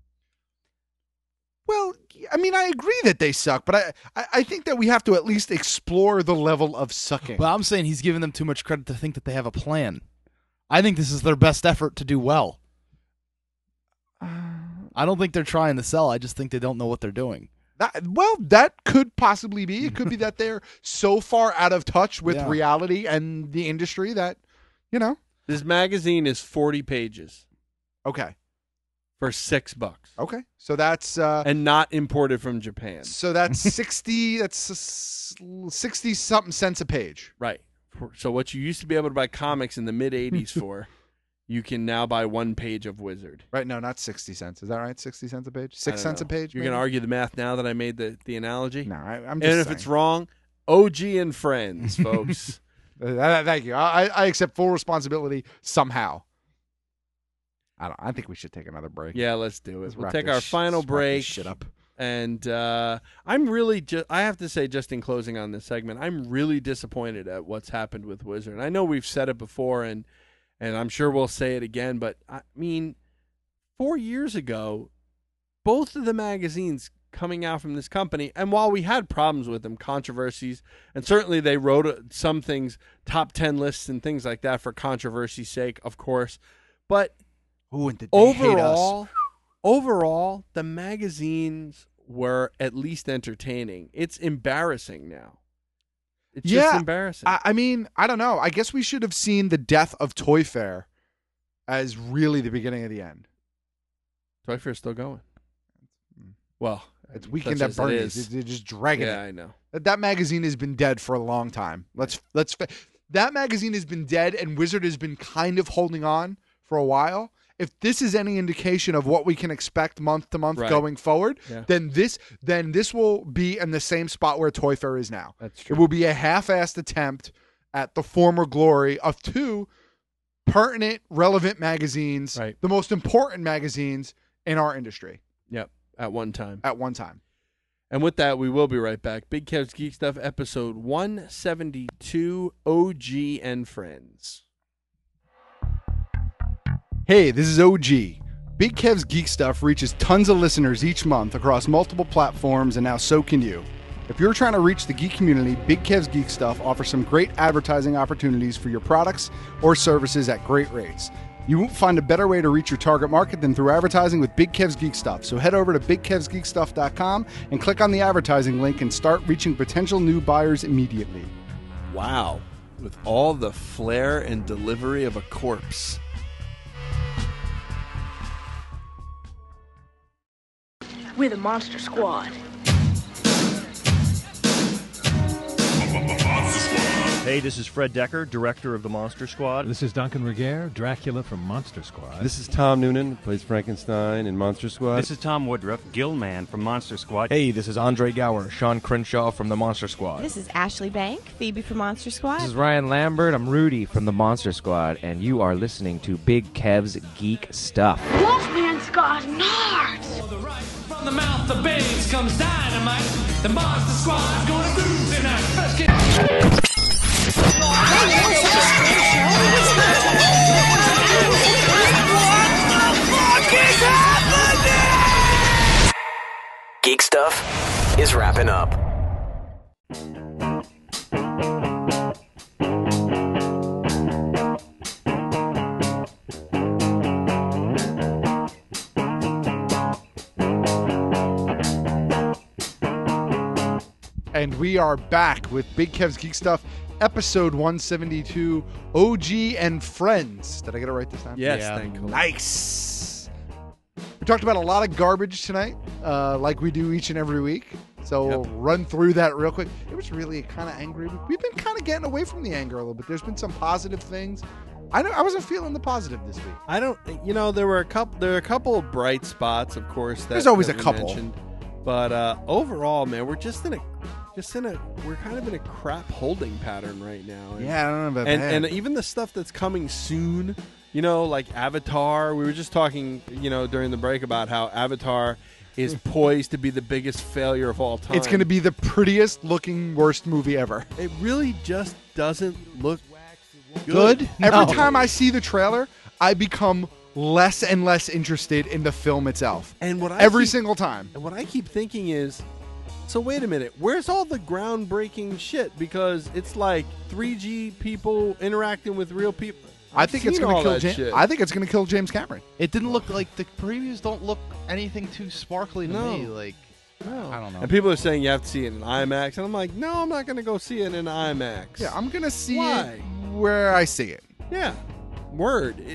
Well, I mean, I agree that they suck, but I think that we have to at least explore the level of sucking. Well, I'm saying he's giving them too much credit to think that they have a plan. I think this is their best effort to do well. I don't think they're trying to sell. I just think they don't know what they're doing. That could possibly be. It could be that they're so far out of touch with reality and the industry that, This magazine is 40 pages. Okay. for $6. Okay, so that's and not imported from Japan. So that's 60. That's 60 something cents a page. Right. So what you used to be able to buy comics in the mid '80s for, you can now buy one page of Wizard. Right? No, not 60 cents. Is that right? 60 cents a page? 6 cents a page? You're going to argue the math now that I made the analogy? No, I'm and just if saying. it's wrong, OG and friends, folks. Thank you. I accept full responsibility somehow. I think we should take another break. Yeah, let's do it. We'll wrap take this our final break. shit up. And I'm really I have to say, just in closing on this segment, I'm really disappointed at what's happened with Wizard. I know we've said it before, and I'm sure we'll say it again, but I mean, 4 years ago, both of the magazines coming out from this company, and while we had problems with them, controversies, and certainly they wrote some things, top 10 lists and things like that for controversy's sake, of course, but overall, the magazines were at least entertaining. It's embarrassing now. It's just embarrassing. I mean, I don't know. I guess we should have seen the death of Toy Fair as really the beginning of the end. Toy Fair's still going. Well, it's Weekend at Bernie's. They're just dragging it. Yeah, I know. That magazine has been dead for a long time. That magazine has been dead, and Wizard has been kind of holding on for a while. If this is any indication of what we can expect month to month going forward, then this will be in the same spot where Toy Fair is now. That's true. It will be a half-assed attempt at the former glory of two pertinent, relevant magazines, the most important magazines in our industry. Yep, at one time. And with that, we will be right back. Big Kev's Geek Stuff, episode 172, OG and Friends. Hey, this is OG. Big Kev's Geek Stuff reaches tons of listeners each month across multiple platforms, and now so can you. If you're trying to reach the geek community, Big Kev's Geek Stuff offers some great advertising opportunities for your products or services at great rates. You won't find a better way to reach your target market than through advertising with Big Kev's Geek Stuff. So head over to BigKevsGeekStuff.com and click on the advertising link and start reaching potential new buyers immediately. Wow. With all the flair and delivery of a corpse. We're the Monster Squad. Hey, this is Fred Decker, director of the Monster Squad. This is Duncan Regehr, Dracula from Monster Squad. This is Tom Noonan, who plays Frankenstein in Monster Squad. This is Tom Woodruff, Gillman from Monster Squad. Hey, this is Andre Gower, Sean Crenshaw from the Monster Squad. This is Ashley Bank, Phoebe from Monster Squad. This is Ryan Lambert, I'm Rudy from the Monster Squad, and you are listening to Big Kev's Geek Stuff. Wolfman's got nards. From the mouth of babes comes dynamite. The Monster Squad's gonna groove tonight. First get... Geek Stuff is wrapping up. And we are back with Big Kev's Geek Stuff, episode 172, OG and Friends. Did I get it right this time? Yes, thank you. Nice. We talked about a lot of garbage tonight, like we do each and every week. So we'll run through that real quick. It was really a kind of angry week. We've been kind of getting away from the anger a little bit. There's been some positive things. I wasn't feeling the positive this week. I don't. There were a couple of bright spots, of course. There's always a couple. Mentioned. But overall, man, we're we're kind of in a crap holding pattern right now. And, I don't know about that. And even the stuff that's coming soon, like Avatar. We were just talking, during the break about how Avatar is poised to be the biggest failure of all time. It's going to be the prettiest looking worst movie ever. It really just doesn't look good. Every time I see the trailer, I become less and less interested in the film itself. And single time. And what I keep thinking is, so wait a minute, where's all the groundbreaking shit? Because it's like 3G people interacting with real people. I think it's going to kill I think it's going to kill James Cameron. It didn't look like the previews don't look anything too sparkly to me. Like, no. I don't know. And people are saying you have to see it in IMAX, and I'm like, no, I'm not going to go see it in IMAX. Yeah, I'm going to see it where I see it. Yeah, word.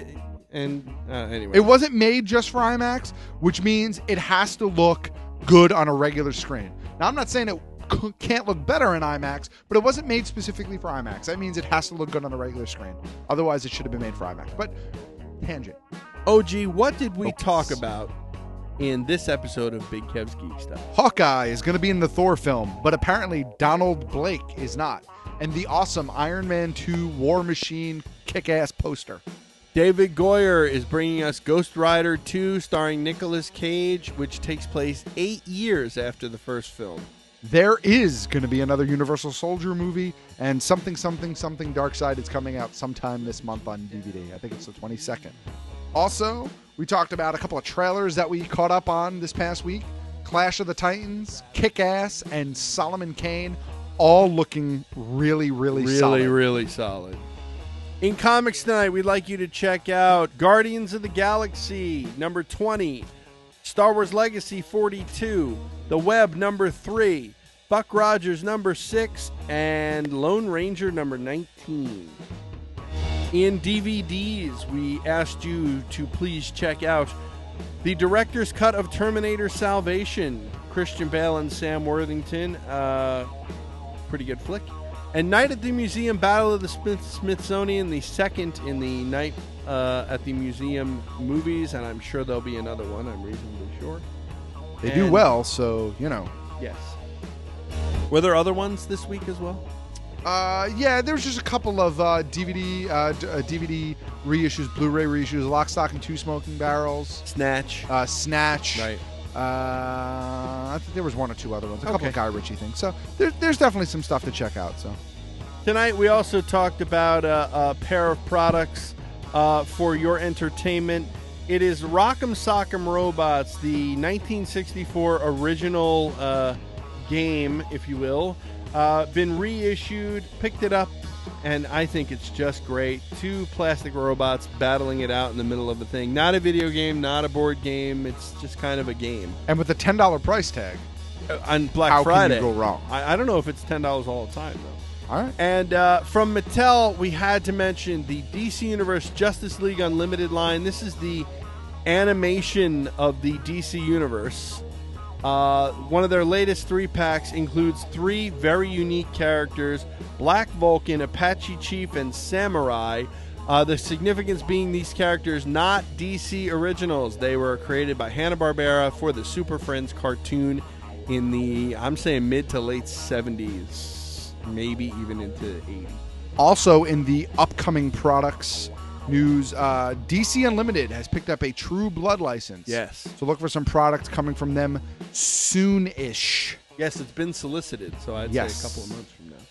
And anyway. It wasn't made just for IMAX, which means it has to look good on a regular screen. Now, I'm not saying it can't look better in IMAX, but it wasn't made specifically for IMAX. That means it has to look good on a regular screen. Otherwise, it should have been made for IMAX. But, tangent. OG, what did we talk about in this episode of Big Kev's Geek Stuff? Hawkeye is going to be in the Thor film, but apparently Donald Blake is not. And the awesome Iron Man 2 War Machine kick-ass poster. David Goyer is bringing us Ghost Rider 2 starring Nicolas Cage, which takes place 8 years after the first film. There is going to be another Universal Soldier movie, and something Darkseid is coming out sometime this month on DVD. I think it's the 22nd. Also, we talked about a couple of trailers that we caught up on this past week. Clash of the Titans, Kick-Ass, and Solomon Kane, all looking really solid. Really solid. In comics tonight, we'd like you to check out Guardians of the Galaxy, number 20, Star Wars Legacy 42, The Web, number 3, Buck Rogers, number 6, and Lone Ranger, number 19. In DVDs, we asked you to please check out the director's cut of Terminator Salvation, Christian Bale and Sam Worthington, pretty good flick. And Night at the Museum, Battle of the Smithsonian, the second in the Night at the Museum movies, and I'm sure there'll be another one, I'm reasonably sure. They do well, so, you know. Yes. Were there other ones this week as well? Yeah, there was just a couple of DVD reissues, Blu-ray reissues, Lock, Stock, and Two Smoking Barrels. Snatch. Snatch. Right. I think there was one or two other ones. A couple of Guy Ritchie things. So there's definitely some stuff to check out. So tonight we also talked about a pair of products for your entertainment. It is Rock'em Sock'em Robots, the 1964 original game, if you will. Been reissued, picked it up, and I think it's just great. 2 plastic robots battling it out in the middle of a thing. Not a video game, not a board game. It's just kind of a game. And with a $10 price tag. On Black Friday. How can you go wrong? I don't know if it's $10 all the time, though. All right. And from Mattel, we had to mention the DC Universe Justice League Unlimited line. This is the animation of the DC Universe. One of their latest 3-packs includes 3 very unique characters: Black Vulcan, Apache Chief, and Samurai. The significance being these characters not DC originals. They were created by Hanna-Barbera for the Super Friends cartoon in the, I'm saying, mid to late 70s, maybe even into the 80s. Also in the upcoming products news, DC Unlimited has picked up a True Blood license. Yes. So look for some products coming from them soon-ish. Yes, it's been solicited, so I'd say a couple of months from now.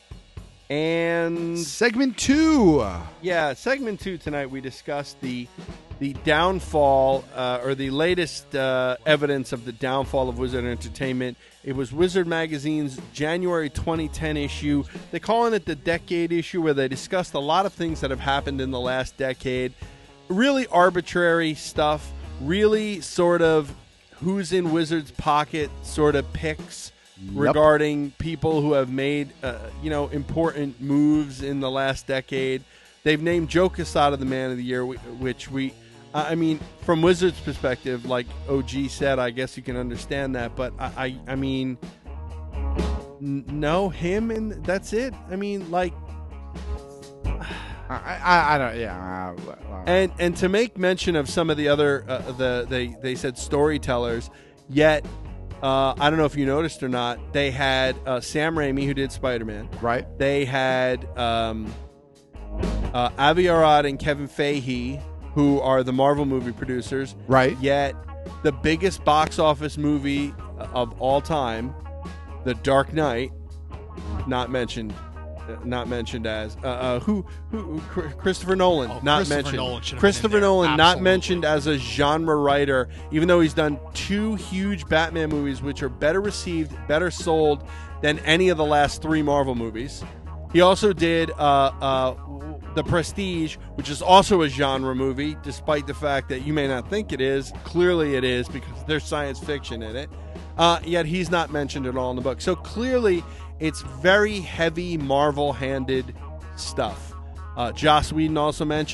And segment 2. Yeah, segment 2 tonight we discussed the downfall, or the latest evidence of the downfall of Wizard Entertainment. It was Wizard Magazine's January 2010 issue. They're calling it the Decade issue, where they discussed a lot of things that have happened in the last decade. Really arbitrary stuff, really sort of who's in Wizard's pocket sort of picks regarding people who have made important moves in the last decade. They've named Joe Quesada the Man of the Year, which we... I mean, from Wizards' perspective, like OG said, I guess you can understand that. But I mean, no, him, and that's it. I mean, like, I don't. Yeah. And to make mention of some of the other, they said storytellers. Yet, I don't know if you noticed or not. They had Sam Raimi, who did Spider-Man. Right. They had Avi Arad and Kevin Feige, who are the Marvel movie producers. Right. Yet, the biggest box office movie of all time, The Dark Knight, not mentioned as Christopher Nolan, Christopher Nolan, not mentioned as a genre writer, even though he's done 2 huge Batman movies, which are better received, better sold than any of the last 3 Marvel movies. He also did The Prestige, which is also a genre movie, despite the fact that you may not think it is. Clearly it is, because there's science fiction in it. Yet he's not mentioned at all in the book. So clearly it's very heavy Marvel-handed stuff. Joss Whedon also mentioned,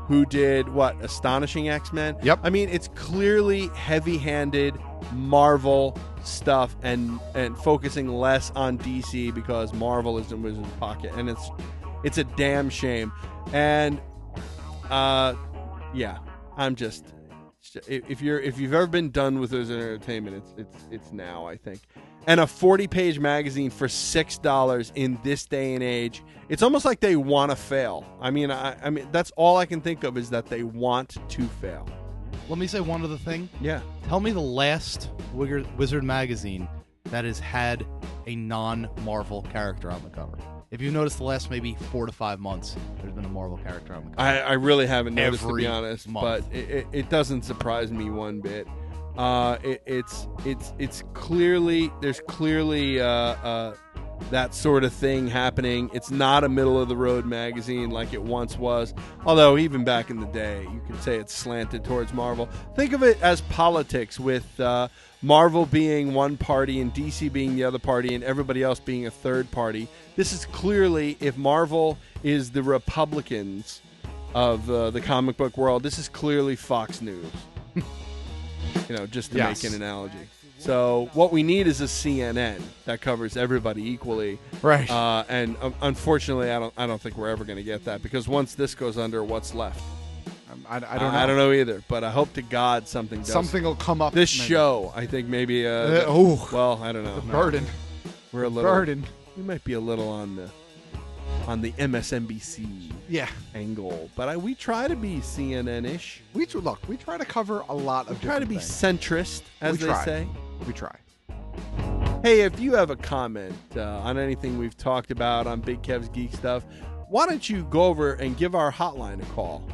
who did Astonishing X-Men. Yep. I mean, it's clearly heavy-handed Marvel stuff and focusing less on DC because Marvel is in Wizard's pocket, and it's a damn shame. And yeah, I'm just if you've ever been done with Wizard Entertainment, it's now, I think. And a 40-page magazine for $6 in this day and age, it's almost like they want to fail. I mean, that's all I can think of is that they want to fail. Let me say one other thing. Yeah. Tell me the last Wizard magazine that has had a non-Marvel character on the cover. If you've noticed, the last maybe 4 to 5 months, there's been a Marvel character on the cover. I really haven't noticed, to be honest, month. but it doesn't surprise me one bit. It's clearly, there's clearly that sort of thing happening. It's not a middle-of-the-road magazine like it once was, although even back in the day, you could say it's slanted towards Marvel. Think of it as politics, with Marvel being one party and DC being the other party and everybody else being a third party. This is clearly, if Marvel is the Republicans of the comic book world, this is clearly Fox News. Just to make an analogy. So what we need is a CNN that covers everybody equally, right? And unfortunately, I don't think we're ever going to get that, because once this goes under, what's left? I don't know. I don't know either, but I hope to God something does. Something will come up. This maybe. Show, I think maybe. Well, I don't know. The burden. We're a little burden. We might be a little on the MSNBC angle, but we try to be CNN-ish. We try to cover a lot of. We try to be centrist, as they say. We try. Hey, if you have a comment on anything we've talked about on Big Kev's Geek Stuff, why don't you go over and give our hotline a call?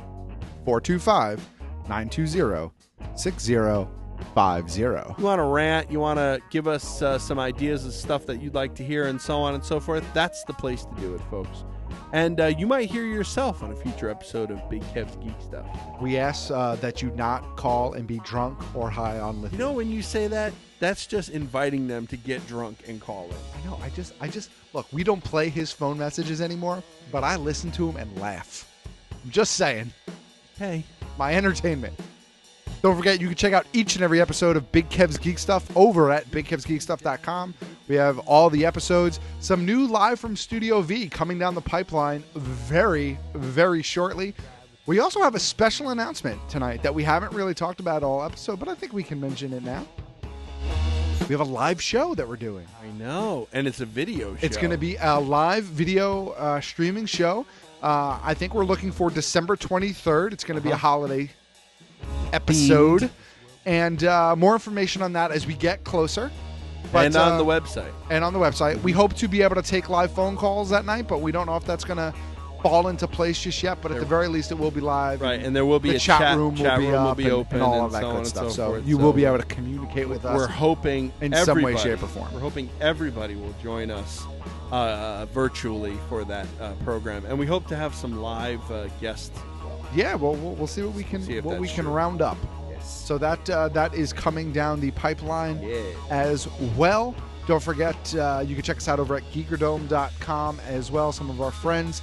425-920-6050. You want to rant, you want to give us some ideas of stuff that you'd like to hear, and so on and so forth, that's the place to do it, folks. And you might hear yourself on a future episode of Big Kev's Geek Stuff. We ask that you not call and be drunk or high on lithium. You know, when you say that, that's just inviting them to get drunk and call it. I know. I just look, we don't play his phone messages anymore, but I listen to him and laugh. I'm just saying. Hey. My entertainment. Don't forget, you can check out each and every episode of Big Kev's Geek Stuff over at BigKevsGeekStuff.com. We have all the episodes. Some new live from Studio V coming down the pipeline very, very shortly. We also have a special announcement tonight that we haven't really talked about all episode, but I think we can mention it now. We have a live show that we're doing. I know, and it's a video show. It's going to be a live video streaming show. I think we're looking for December 23rd. It's going to be a holiday episode. And more information on that as we get closer. But, and on the website. And on the website. We hope to be able to take live phone calls that night, but we don't know if that's going to fall into place just yet. But at the very least, it will be live. Right, and there will be the a chat room will be open, and all of and that so good on stuff. And so forth. You will be able to communicate with us. We're hoping in some way, shape, or form. We're hoping everybody will join us virtually for that program, and we hope to have some live guests. Yeah, well, we'll see what we can round up. Yes. So that is coming down the pipeline as well. Don't forget, you can check us out over at geekerdome.com as well. Some of our friends,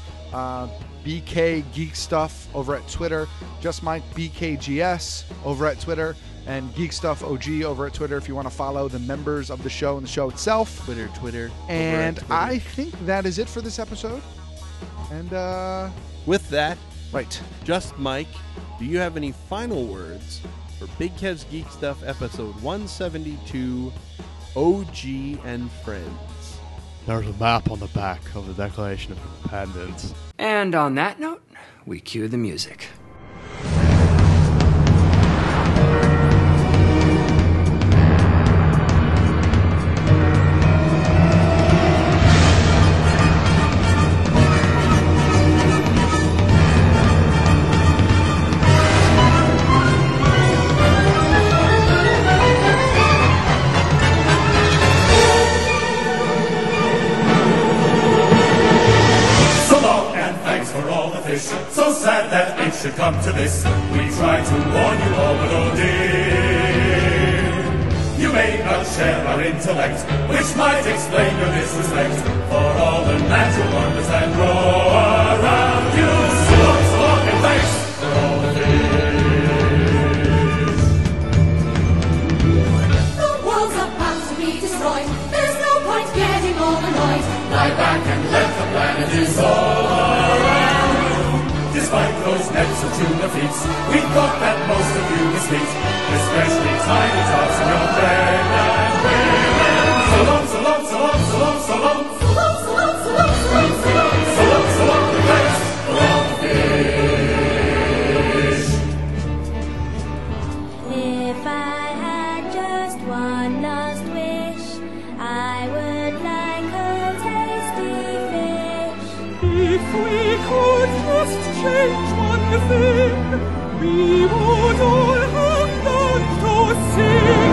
BK Geek Stuff over at Twitter, Just Mike BKGS over at Twitter, and Geek Stuff OG over at Twitter if you want to follow the members of the show and the show itself. Twitter. And I think that is it for this episode. And with that, right, Just Mike, do you have any final words for Big Kev's Geek Stuff episode 172, OG and Friends? There's a map on the back of the Declaration of Independence. And on that note, we cue the music. So sad that it should come to this. We try to warn you all, but oh dear, you may not share our intellect, which might explain your disrespect for all the natural wonders that grow around you. So long and thanks for all tuna feats. We thought that most of you was neat, especially tiny tots and your men and women. So long, so long, so long, so long, so long. So long, so long, so long, so long, so long. So long, so long, the best long fish. If I had just one last wish, I would like a tasty fish. If we could just change one thing, we would all have learned to sing.